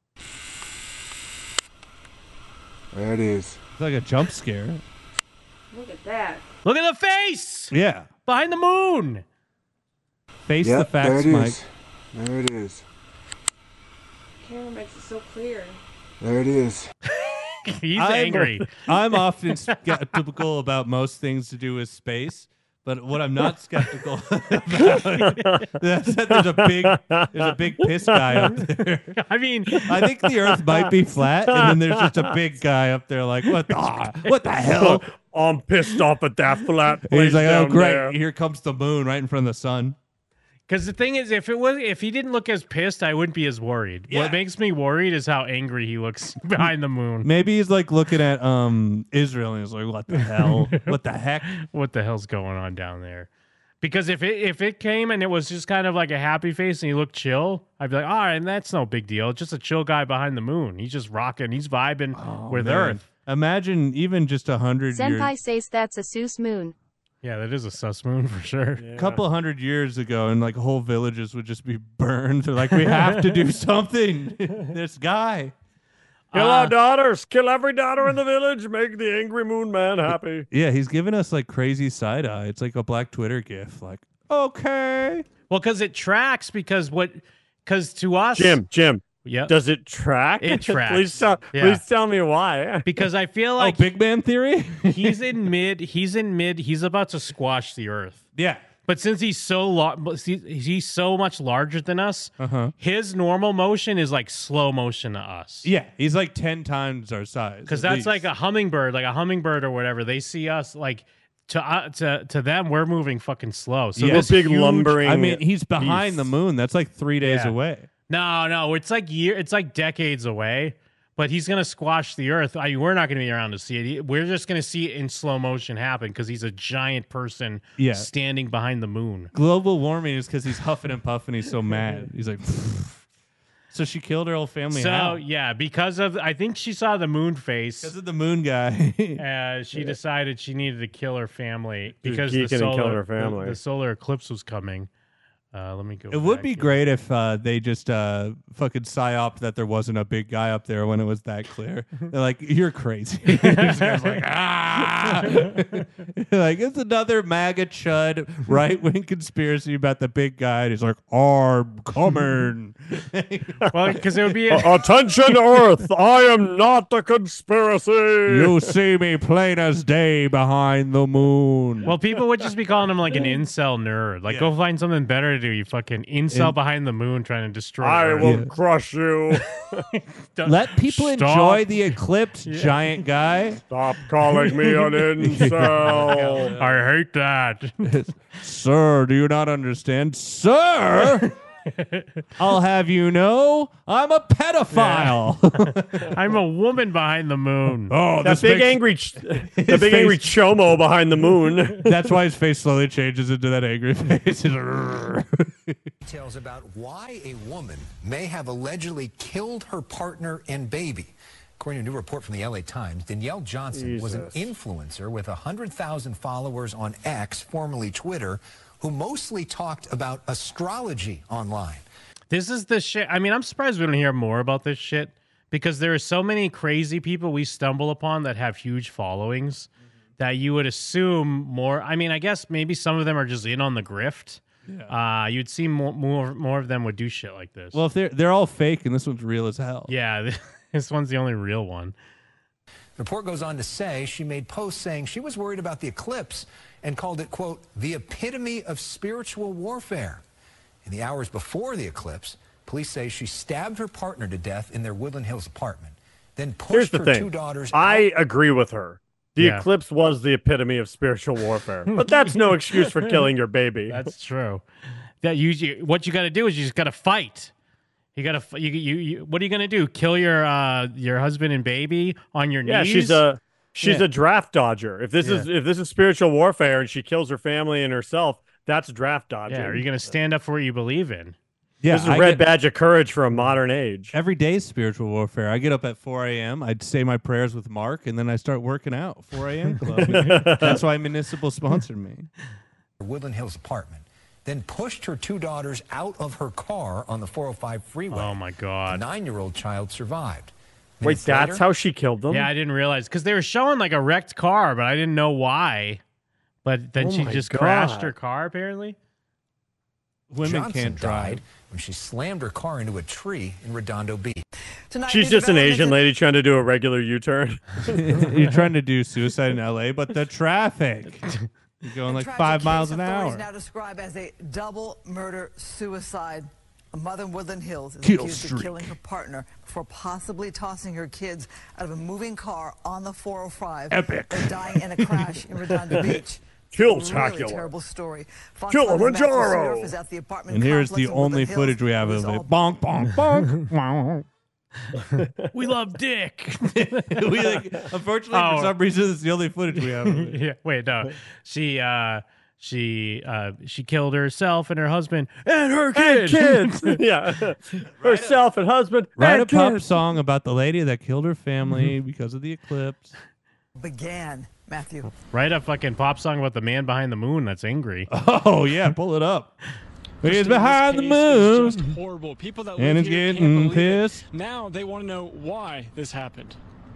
There it is. It's like a jump scare. Look at that. Look at the face Yeah. behind the moon. Face Yep, the facts, there it Mike. is. There it is. Camera makes it so clear. There it is. He's I'm- angry. I'm often skeptical about most things to do with space, But what I'm not skeptical about that's that there's a big there's a big piss guy up there. I mean, I think the Earth might be flat, and then there's just a big guy up there like, what the what the hell? I'm pissed off at that flat place. He's like, oh down great, there. here comes the moon right in front of the sun. Because the thing is, if it was, if he didn't look as pissed, I wouldn't be as worried. Yeah. What makes me worried is how angry he looks behind the moon. Maybe he's like looking at um Israel and he's like, what the hell? What the heck? What the hell's going on down there? Because if it if it came and it was just kind of like a happy face and he looked chill, I'd be like, all right, and that's no big deal. It's just a chill guy behind the moon. He's just rocking. He's vibing Oh, with man. Earth. Imagine even just a hundred Senpai years, says that's a Seuss moon. Yeah, that is a sus moon for sure. a couple hundred years ago, and like whole villages would just be burned. They're like, we have to do something. This guy. Kill Uh, our daughters. Kill every daughter in the village. Make the angry moon man happy. Yeah, he's giving us like crazy side eye. It's like a black Twitter gif. Like, okay. Well, because it tracks. Because what? Because to us, Jim, Jim. Yeah. Does it track? It tracks. please, tell, Yeah. please tell me why. Because I feel like oh, Big Bang Theory. he's in mid. He's in mid. He's about to squash the Earth. Yeah. But since he's so lo- he's so much larger than us, Uh-huh. his normal motion is like slow motion to us. Yeah, he's like ten times our size. Because at that's least. like a hummingbird, like a hummingbird or whatever. They see us like to uh, to to them, we're moving fucking slow. So Yeah. this big huge- lumbering. I mean, he's behind beast. the moon. That's like three days Yeah. away. No, no, it's like year. It's like decades away. But he's gonna squash the Earth. I mean, we're not gonna be around to see it. He- We're just gonna see it in slow motion happen because he's a giant person Yeah. standing behind the moon. Global warming is because he's huffing and puffing. He's so mad. He's like, so she killed her whole family. So how? yeah, because of I think she saw the moon face. Because of the moon guy. Uh, she decided she needed to kill her family She was because the geeking and solar, killing her the- family. The, solar eclipse was coming. Uh, let me go. It would back be here. great if uh, they just uh, fucking psyop that there wasn't a big guy up there when it was that clear. They're like, you're crazy. This guy's like, ah! Like, it's another MAGA chud right wing conspiracy about the big guy. And he's like, I'm coming. Well, because it would be. Uh, Attention, Earth! I am not a conspiracy. You see me plain as day behind the moon. Well, people would just be calling him like an incel nerd. Like, Yeah. go find something better to do. You fucking incel In- behind the moon trying to destroy. I Earth. will Yeah. crush you. Don't- Let people Stop. enjoy the eclipse, giant guy. Stop calling me an incel. I hate that. Sir, do you not understand? Sir, I'll have you know, I'm a pedophile. I'm a woman behind the moon. Oh, that this big makes- angry, ch- the big face- angry chomo behind the moon. That's why his face slowly changes into that angry face. He's like, Details about why a woman may have allegedly killed her partner and baby. According to a new report from the L A Times, Danielle Johnson was an Jesus. influencer with one hundred thousand followers on X, formerly Twitter, who mostly talked about astrology online. This is the shit. I mean, I'm surprised we don't hear more about this shit because there are so many crazy people we stumble upon that have huge followings that you would assume more. I mean, I guess maybe some of them are just in on the grift. Uh, you'd see more, more, more of them would do shit like this. well, if they're they're all fake and this one's real as hell. yeah, this one's the only real one. The report goes on to say she made posts saying she was worried about the eclipse and called it, quote, the epitome of spiritual warfare. In the hours before the eclipse, police say she stabbed her partner to death in their Woodland Hills apartment, then Here's pushed the her thing. two daughters I agree with her. The Yeah. eclipse was the epitome of spiritual warfare, but that's no excuse for killing your baby. That's true. That you, you what you got to do is you just got to fight. You got to you, you you what are you going to do? Kill your uh your husband and baby on your Yeah, knees? she's a she's Yeah. a draft dodger. If this is Yeah. if this is spiritual warfare and she kills her family and herself, that's draft dodging. Yeah, are you going to stand up for what you believe in? Yeah, this is a I red get- badge of courage for a modern age. Every day is spiritual warfare. I get up at four a.m. I'd say my prayers with Mark, and then I start working out. four a.m. club. That's why Municipal sponsored me. Woodland Hills apartment, then pushed her two daughters out of her car on the four oh five freeway. Oh my god. The nine-year-old child survived. Wait, Minutes that's later, how she killed them? Yeah, I didn't realize because they were showing like a wrecked car, but I didn't know why. But then Oh she my just God. crashed her car, apparently. Women Johnson can't drive. died when she slammed her car into a tree in Redondo Beach. She's just an Asian lady trying to do a regular U-turn. You're trying to do suicide in L A, but the traffic. You're going like Tragic five case miles an authorities hour. now describe as a double murder suicide. A mother in Woodland Hills is Kill accused streak. of killing her partner before possibly tossing her kids out of a moving car on the four oh five. Epic. They're dying in a crash in Redondo Beach. Kill-tacular. Really terrible story. Fox Kilimanjaro. Matthew Seedorf is at the apartment And here's complex the in Woodland only Hills. footage we have It was of all it. Bonk, bonk, bonk. We love dick. we like, unfortunately, Oh. for some reason, it's the only footage we have. Of it. Yeah, wait, no. She uh she uh she killed herself and her husband and her And kids. kids. Yeah. Herself and husband. Write and a pop kids. song about the lady that killed her family because of the eclipse. Began, Matthew. Write a fucking pop song about the man behind the moon that's angry. Oh yeah, pull it up. He's This behind the case moon. is just horrible. People that And live it's here can't getting believe it. pissed. Now they want to know why this happened.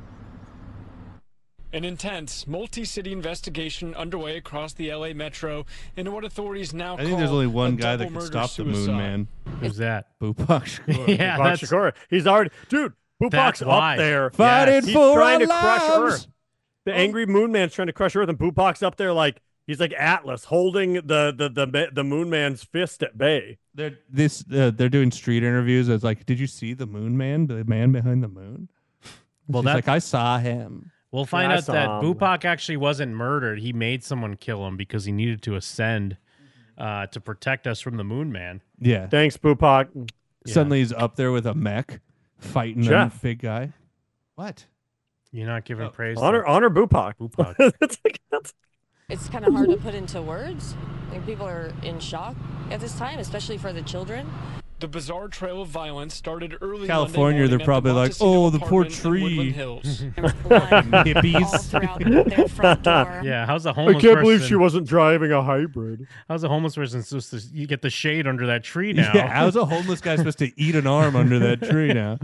An intense multi-city investigation underway across the L A metro into what authorities now I call think there's only one a guy that double can murder stop the moon suicide. man. Who's that? Bupak Shakur. Yeah, Bupak that's- Shakur. He's already, dude. That's Bupak's why. up there. Fighting He's for trying our to crush lives. Earth. The angry moon man's trying to crush Earth, and Bupak's up there like he's like Atlas holding the the the the moon man's fist at bay. They're this. Uh, they're doing street interviews. It's like, did you see the moon man? The man behind the moon. Well, She's that- like, I saw him. We'll find Yeah, I out saw that him. Bupak actually wasn't murdered. He made someone kill him because he needed to ascend uh, to protect us from the moon man. Yeah. Thanks, Bupak. Yeah. Suddenly he's up there with a mech, fighting the Jeff. big guy. What? You're not giving praise. Honor to honor Bupak. Bupak. It's like, that's- It's kind of hard to put into words. I think people are in shock at this time, especially for the children. The bizarre trail of violence started early California, Monday they're morning probably at the like, Montecito oh, the poor apartment in Woodland tree. Hills. There was blood all Hippies. throughout their front door. Yeah, how's a I homeless can't person? believe she wasn't driving a hybrid. How's a homeless person supposed to you get the shade under that tree now? Yeah, how's a homeless guy supposed to eat an arm under that tree now?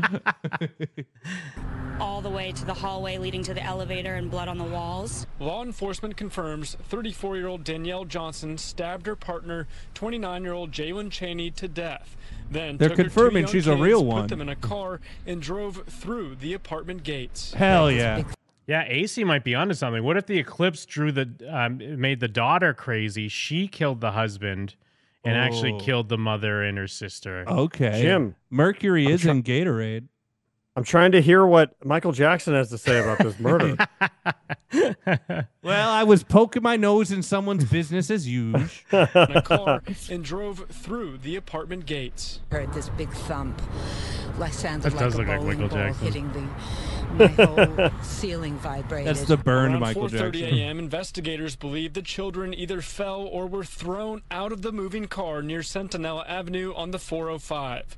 all the way to the hallway leading to the elevator and blood on the walls. Law enforcement confirms thirty-four-year-old Danielle Johnson stabbed her partner, twenty-nine-year-old Jalen Cheney, to death. Then They're took her two confirming young she's a kids, real put one. them in a car, and drove through the apartment gates. Hell yeah. Yeah, A C might be onto something. What if the eclipse drew the um, made the daughter crazy? She killed the husband and actually Oh. killed the mother and her sister. Okay. Jim. Mercury I'm is try- in Gatorade. I'm trying to hear what Michael Jackson has to say about this murder. Well, I was poking my nose in someone's business as usual. in a car and drove through the apartment gates. Heard this big thump. Like sounded That like does a look like bowling Michael ball Jackson. hitting the. My whole ceiling vibrated. That's the burned Around Michael four thirty Jackson. a m, investigators believe the children either fell or were thrown out of the moving car near Sentinel Avenue on the four oh five.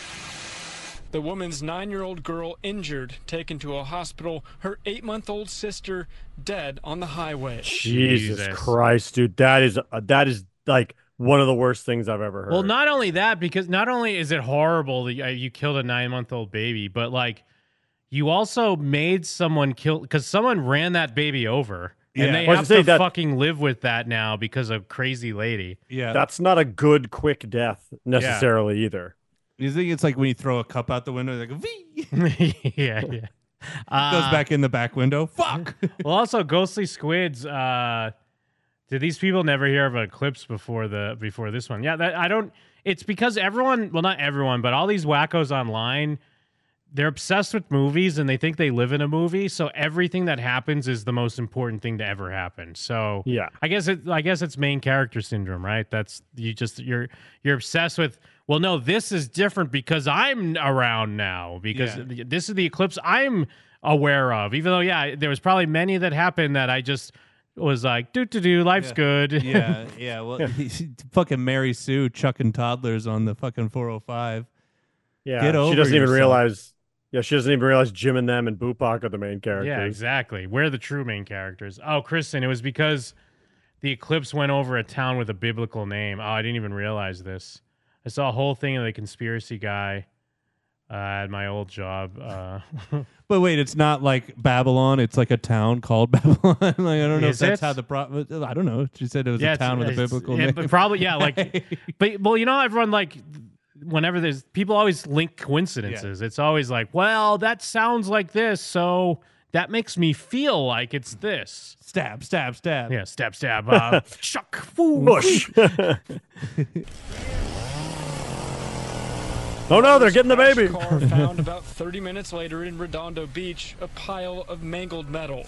The woman's nine-year-old girl injured, taken to a hospital. Her eight-month-old sister dead on the highway. Jesus, Jesus. Christ, dude, that is uh, that is like one of the worst things I've ever heard. Well, not only that, because not only is it horrible that you, uh, you killed a nine-month-old baby, but like you also made someone kill because someone ran that baby over, Yeah. and they I was have gonna say to that- fucking live with that now because of crazy lady. Yeah. That's not a good quick death necessarily either. You think it's like when you throw a cup out the window, like a V yeah, yeah. goes Uh, back in the back window. Fuck. Well, also ghostly squids. Uh, did these people never hear of an eclipse before the before this one? Yeah, that I don't. It's because everyone, well, not everyone, but all these wackos online, they're obsessed with movies and they think they live in a movie. So everything that happens is the most important thing to ever happen. So Yeah. I guess it. I guess it's main character syndrome, right? That's you just you're you're obsessed with. Well, no, this is different because I'm around now because Yeah. this is the eclipse I'm aware of. Even though, yeah, there was probably many that happened that I just was like, do do do, life's Yeah. good. Yeah, yeah. Well, fucking Mary Sue chucking toddlers on the fucking four oh five. Yeah, Get over she doesn't even yourself. realize. Yeah, she doesn't even realize Jim and them and Bupak are the main characters. Yeah, exactly. We're the true main characters. Oh, Kristen, it was because the eclipse went over a town with a biblical name. Oh, I didn't even realize this. I saw a whole thing of the conspiracy guy uh, at my old job. Uh, But wait, it's not like Babylon. It's like a town called Babylon. like I don't know Is if that's it? how the pro- I don't know. She said it was yeah, a town with a it's- biblical yeah, name. but probably, yeah, like, but well, you know, everyone like. Whenever there's people always link coincidences. It's always like, well, that sounds like this, so that makes me feel like it's this. Stab, stab, stab. Yeah, stab, stab. Uh, chuck, woo, Mush. Oh no, they're getting the baby. Car found about thirty minutes later in Redondo Beach, a pile of mangled metal.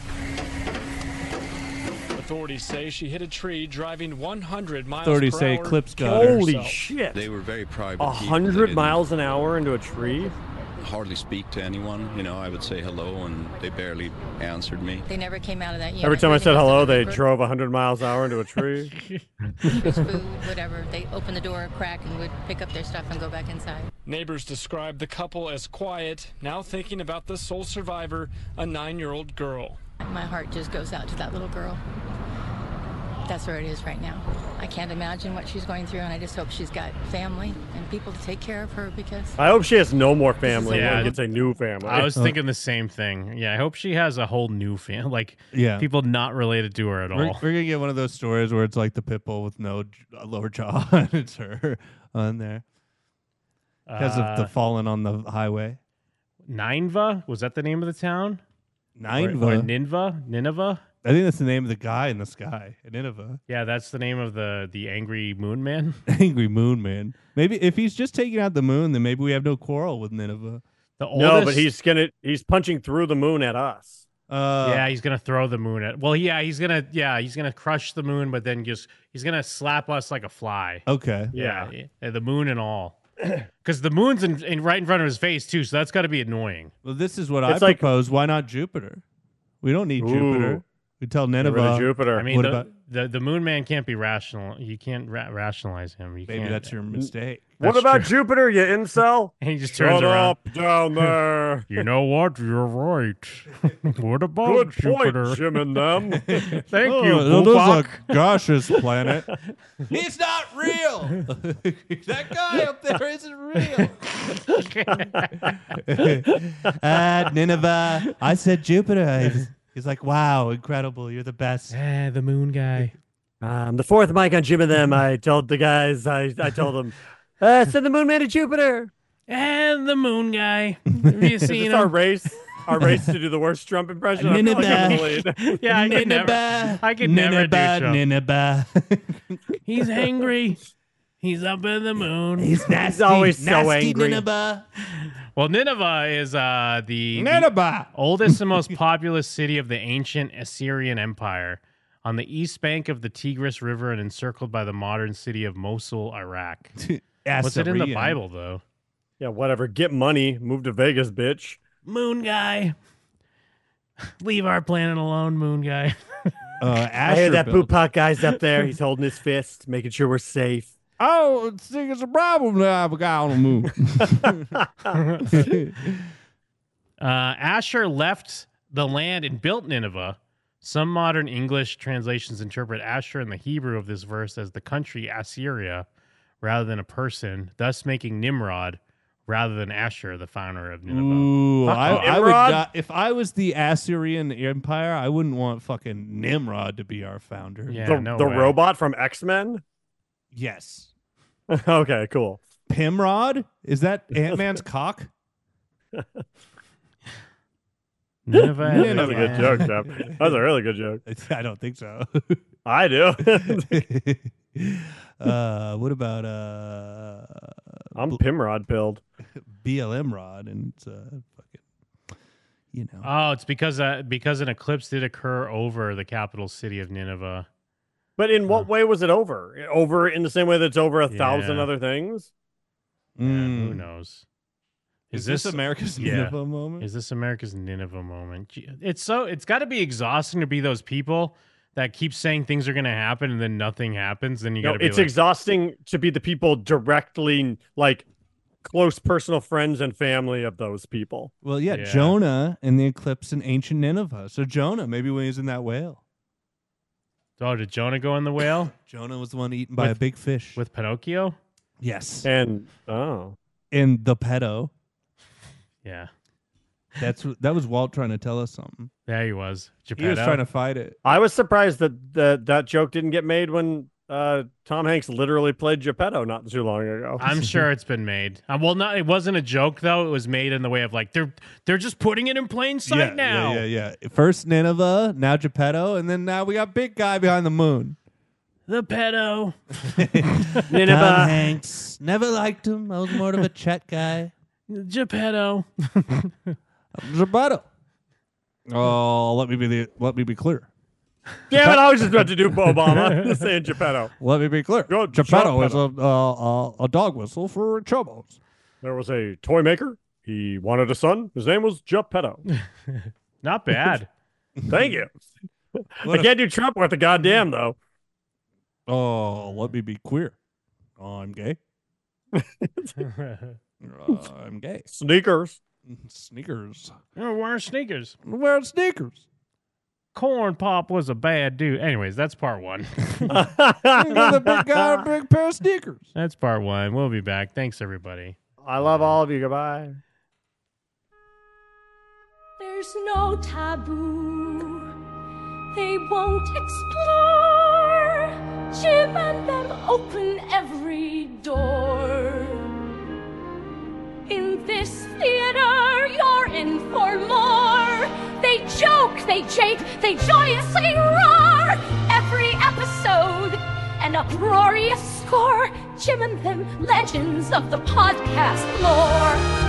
Authorities say she hit a tree driving one hundred miles Authorities per say hour. Clips got her. Holy herself. shit. They were very private. A people. hundred They didn't miles an hour into a tree? Hardly speak to anyone. You know, I would say hello, and they barely answered me. They never came out of that unit. Every time I said Everything was hello, in the they Uber. drove a hundred miles an hour into a tree. There's food, whatever. They opened the door a crack and would pick up their stuff and go back inside. Neighbors described the couple as quiet, now thinking about the sole survivor, a nine-year-old girl. My heart just goes out to that little girl. That's where it is right now. I can't imagine what she's going through, and I just hope she's got family and people to take care of her because... I hope she has no more family. Yeah. Yeah, gets a new family. I was thinking the same thing. Yeah, I hope she has a whole new fan, like Yeah. people not related to her at We're, all. we're gonna get one of those stories where it's like the pit bull with no j- lower jaw, and it's her on there because of the Uh, falling on the highway. Nineveh? Was that the name of the town? Nineveh. Or, or Nineveh? Nineveh? I think that's the name of the guy in the sky, Nineveh. Yeah, that's the name of the the angry moon man. Angry Moon Man. Maybe if he's just taking out the moon, then maybe we have no quarrel with Nineveh. The No, oldest, but he's gonna he's punching through the moon at us. Uh, yeah, he's gonna throw the moon at. Well, yeah, he's gonna yeah, he's gonna crush the moon, but then just he's gonna slap us like a fly. Okay. Yeah, yeah, the moon and all. Because the moon's in, in right in front of his face too, so that's got to be annoying. Well, this is what It's I like- propose. Why not Jupiter? We don't need Ooh. Jupiter. We tell Get rid of Nineveh. Jupiter. I mean, What the, about- the the moon man can't be rational. You can't ra- rationalize him. You Maybe can't. that's your mistake. What That's about true. Jupiter, you incel? And he just Shut turns around. up down there. You know what? You're right. What about Good Jupiter? point, Jim and them. Thank Oh, you, it is Bubak. a gaseous planet. It's not real. That guy up there isn't real. uh, Nineveh. I said Jupiter. He's, he's like, wow, incredible. You're the best. Ah, the moon guy. Um, the fourth mic on Jim and them, I told the guys, I, I told them, uh, send the moon man to Jupiter. And the moon guy. Have you Is seen this our him? race? Our race to do the worst Trump impression? I feel like I'm in the lead. Yeah, I could never. Nineveh. I could never do Nineveh. Trump. Nineveh. He's angry. He's up in the moon. He's nasty. always so nasty angry. Nineveh. Well, Nineveh is uh, the, the Nineveh. oldest and most populous city of the ancient Assyrian Empire, on the east bank of the Tigris River and encircled by the modern city of Mosul, Iraq. What's it in the Assyrian. Bible, though? Yeah, whatever. Get money. Move to Vegas, bitch. Moon guy. Leave our planet alone, moon guy. Uh, I Asher hear that built- Poopak guy's up there. He's holding his fist, making sure we're safe. Oh, it's, it's a problem to have a guy on the moon. Uh, Asher left the land and built Nineveh. Some modern English translations interpret Asher in the Hebrew of this verse as the country Assyria rather than a person, thus making Nimrod rather than Asher the founder of Nineveh. Ooh, I, I would Nimrod? not, if I was the Assyrian Empire, I wouldn't want fucking Nimrod to be our founder. Yeah, the no the way. robot from X-Men? Yes. Okay, cool. Pimrod? Is that Ant-Man's cock? Nineveh. That was a good joke, Jeff. That was a really good joke. I don't think so. I do. uh, what about uh, I'm Pimrod pilled. B L M Rod? And it's uh, fucking, you know. Oh, it's because uh, because an eclipse did occur over the capital city of Nineveh. But in what way was it over? Over in the same way that it's over a thousand Yeah. other things? Yeah, who Mm. knows? Is this America's Nineveh moment? Is this America's Nineveh moment? Gee, It's so it's got to be exhausting to be those people that keep saying things are going to happen and then nothing happens. Then you got No, to be it's like, exhausting to be the people directly, like, close personal friends and family of those people. Well, yeah, Yeah. Jonah and the eclipse in ancient Nineveh. So Jonah, maybe when he was in that whale. oh, did Jonah go in the whale Jonah was the one eaten by With- a big fish. with Pinocchio? yes. And, oh. And the pedo. Yeah, That's what- that was Walt trying to tell us something. there he was. He was Geppetto. trying to fight it. I was surprised that the, that joke didn't get made when Uh, Tom Hanks literally played Geppetto not too long ago. I'm sure it's been made. Uh, well, not it wasn't a joke though. It was made in the way of like they're they're just putting it in plain sight yeah, now. Yeah, yeah, yeah. First Nineveh, now Geppetto, and then now we got big guy behind the moon. The pedo. Nineveh. Tom Hanks. Never liked him. I was more of a Chet guy. Geppetto. Geppetto. Oh, let me be the let me be clear. Damn it! I was just about to do Obama saying Geppetto. Let me be clear. Go, Geppetto is Geppetto. a, uh, a dog whistle for chobos. There was a toy maker. He wanted a son. His name was Geppetto. Not bad. Thank you. What I a- can't do Trump worth a goddamn though. Oh, let me be queer. Oh, I'm gay. uh, I'm gay. Sneakers. Sneakers. Oh, wearing sneakers. Wearing sneakers. Corn Pop was a bad dude. Anyways, that's part one. The big guy in a big pair of sneakers. That's part one. We'll be back. Thanks, everybody. I love all of you. Goodbye. There's no taboo they won't explore. Jim and them open every door. In this theater, you're in for more. They joke, they jape, they joyously roar. Every episode, an uproarious score. Jim and them, legends of the podcast lore.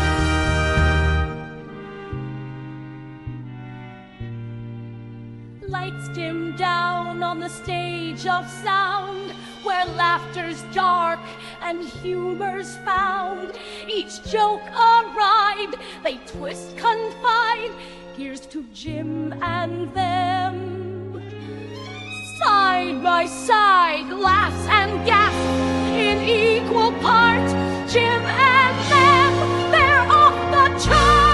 Lights dim down on the stage of sound, where laughter's dark and humor's found. Each joke a ride, they twist, confide. Here's to Jim and them. Side by side, laughs and gasps in equal part. Jim and them, they're off the chart.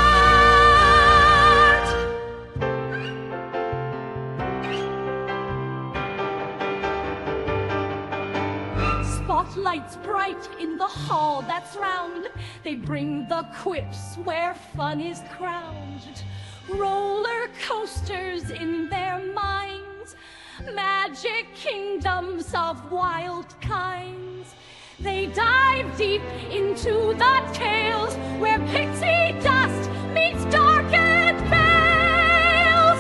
Spotlights bright in the hall that's round. They bring the quips where fun is crowned. Roller coasters in their minds. Magic kingdoms of wild kinds. They dive deep into the tales where pixie dust meets darkened veils.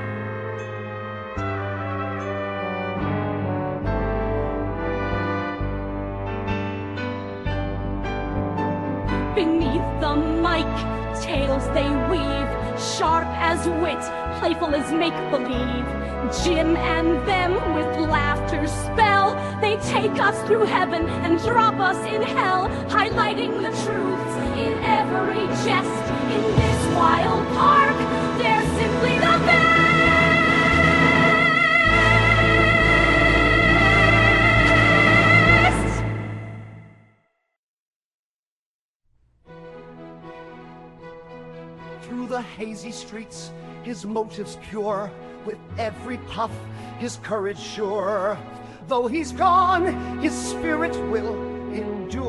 Beneath the mic, tales they weave, sharp as wit, playful as make-believe. Jim and them with laughter's spell, they take us through heaven and drop us in hell, highlighting the truths in every jest. In this wild park, they're simply the best. Through the hazy streets, his motives pure. With every puff, his courage sure. Though he's gone, his spirit will endure.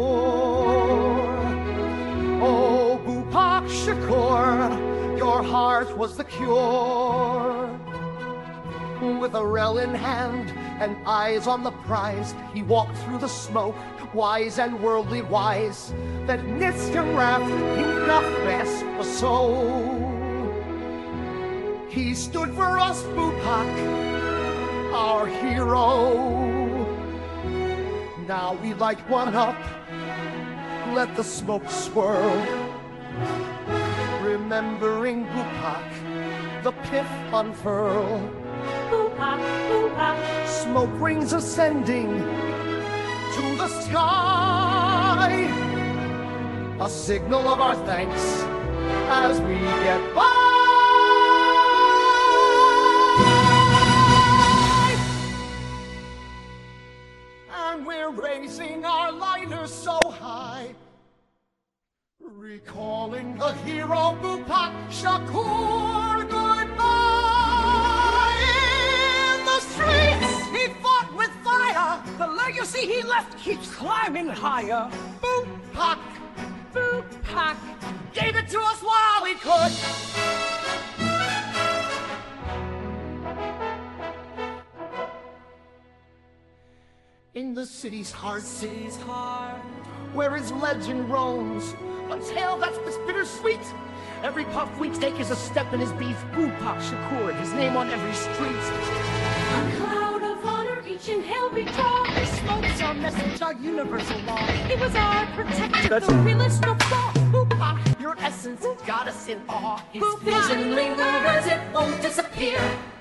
Oh, Bupak Shakur, your heart was the cure. With a rel in hand and eyes on the prize, he walked through the smoke, wise and worldly wise. That Niskaraf in the so. He stood for us, Bupak, our hero. Now we light one up, let the smoke swirl. Remembering Bupak, the pith unfurl. Bupak, Bupak. Smoke rings ascending to the sky. A signal of our thanks as we get by. And we're raising our liners so high, recalling the hero Bupak Shakur. Goodbye. In the streets, he fought with fire. The legacy he left keeps climbing higher. Bupak, Bupak gave it to us while he could. in the city's heart. City's heart. Where his legend roams. A tale that's bittersweet. Every puff we take is a step in his beef. Bupak Shakur, his name on every street. A cloud of honor, each inhale we draw. His smoke's our message, our universal law. He was our protector, That's the realest of all. Bupak, your essence has got us in awe. His vision lingers, it won't disappear.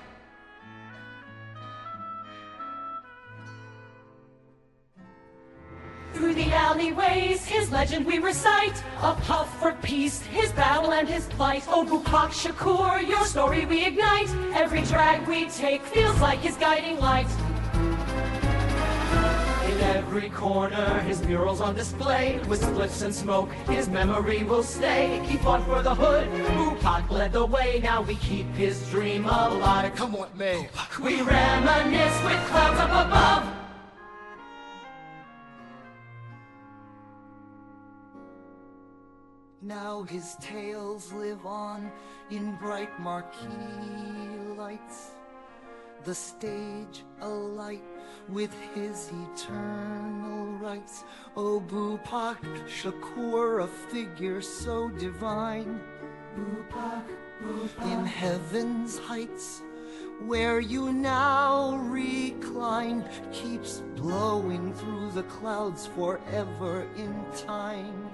Through the alleyways, his legend we recite. A puff for peace, his battle and his plight. Oh, Bupak Shakur, your story we ignite. Every drag we take feels like his guiding light. In every corner, his murals on display. With spliffs and smoke, his memory will stay. He fought for the hood, Bupak led the way. Now we keep his dream alive. Come on, man. We reminisce with clouds up above. Now his tales live on in bright marquee lights. The stage alight with his eternal rights. Oh, Bupak Shakur, a figure so divine. Bupak, Bupak. In heaven's heights, where you now recline, keeps blowing through the clouds forever in time.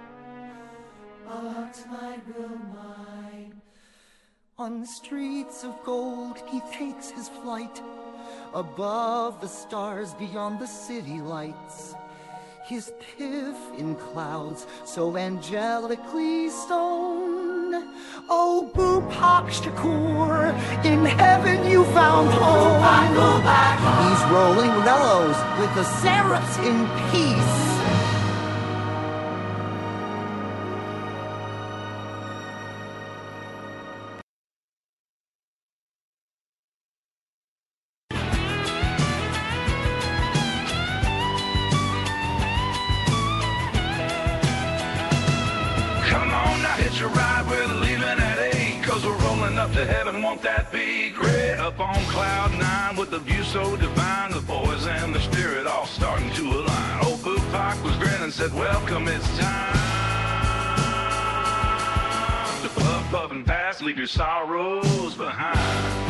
Art mine will mine. On streets of gold he takes his flight, above the stars, beyond the city lights. His piff in clouds so angelically stone. Oh, Bupak Shakur, in heaven you found home. He's rolling bellows with the seraphs in peace. Up to heaven, won't that be great? Up on cloud nine with the view so divine, the boys and the spirit all starting to align. Old Bupak was grinning and said, welcome, it's time to puff, puff and pass, leave your sorrows behind.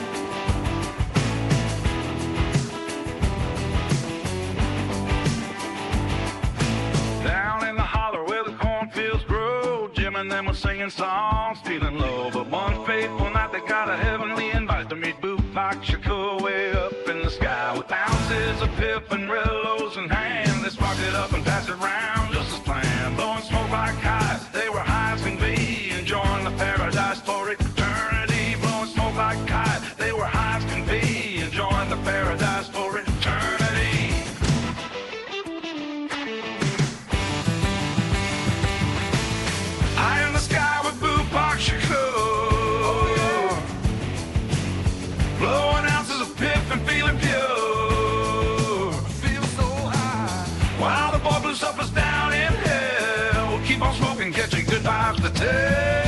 Down in the holler where the cornfields grow, Jim and them were singing songs, feeling low. But one fateful night they got a heavenly invite to meet Bupak Shakur way up in the sky. With ounces of piff and rellos in hand, they sparked it up and passed it round just as planned. Blowing smoke like kites, they were high as can be, enjoying the paradise for eternity. Blowing smoke like kites, they were high as can be, enjoying the paradise for eternity. High in the sky with Bupak Shakur, blowing ounces of piff and feeling pure. Feel so high, while the boy blew suffers down in hell. We'll keep on smoking, catching good vibes to tell.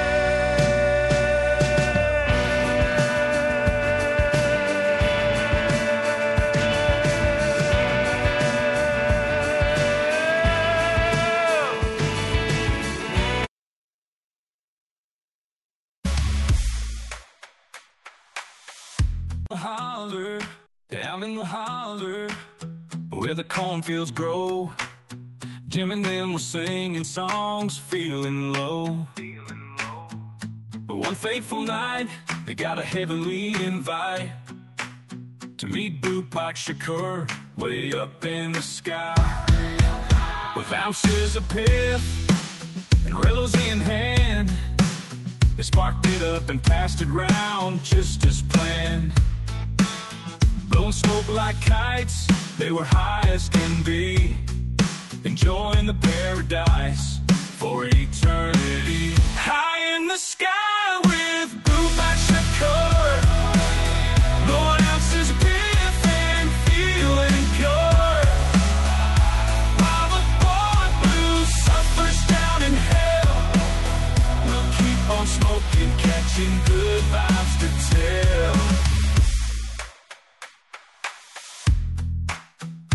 Holler, down in the holler, where the cornfields grow, Jim and them were singing songs, feeling low. But one fateful night, they got a heavenly invite to meet Bupak Shakur way up in the sky. With ounces of piff and rellos in hand, they sparked it up and passed it round just as planned. Blowing smoke like kites, they were high as can be, enjoying the paradise for eternity. High in the sky with Bupak Shakur, blowing ounces of piff and feeling pure. While the boy blue suffers down in hell, we'll keep on smoking, catching good vibes to tell.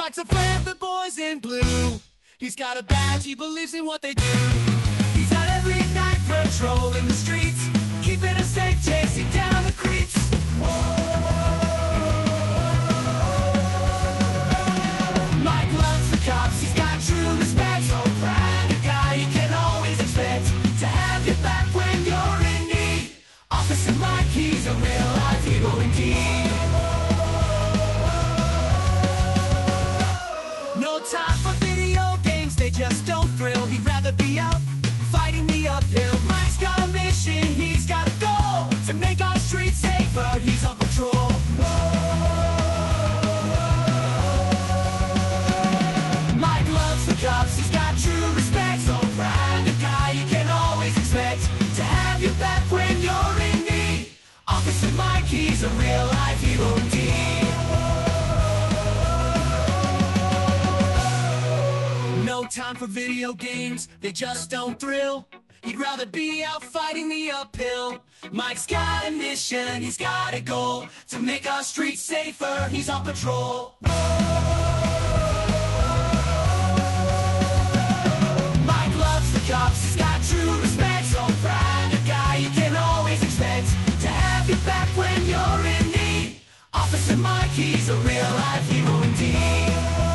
Mike's a friend of the boys in blue. He's got a badge, he believes in what they do. He's out every night patrolling the streets, keeping us safe, chasing down the creeps. Mike loves the cops, he's got true respect. So proud, a guy you can always expect to have your back when you're in need. Officer Mike, he's a real life hero indeed. No time for video games, they just don't thrill. He'd rather be out fighting the uphill. Mike's got a mission, he's got a goal to make our streets safer, he's on patrol. Mike loves the cops, he's got true respect. So proud, a guy you can always expect to have your back when you're in need. Officer Mike, he's a real life hero indeed. No time for video games, they just don't thrill. He'd rather be out fighting the uphill. Mike's got a mission, he's got a goal to make our streets safer, he's on patrol. Mike loves the cops, he's got true respect. So proud, a guy you can always expect to have your back when you're in need. Officer Mike, he's a real life hero indeed.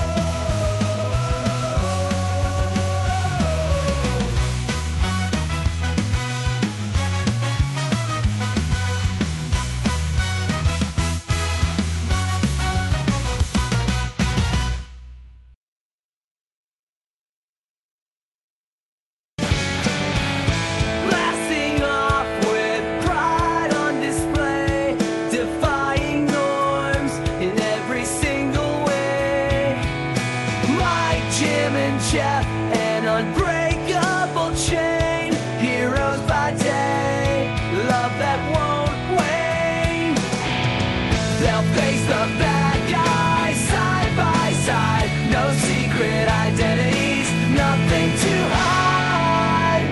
Blasting off with pride on display, defying norms in every single way. Mike, Jim, and Jeff, an unbreakable chain. Heroes by day, love that won't wane. They'll face the bad guys side by side. No secret identities, nothing to hide.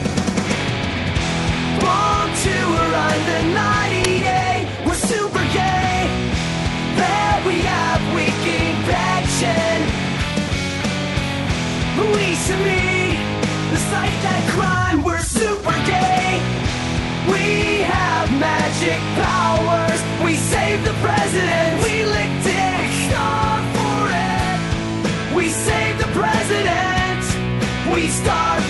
Born to run the ninety day, we're super gay. There we have weekend action. We submit the sight that crime, we're super gay. We have magic powers, we saved the president, we licked it, starved for it. We saved the president, we starved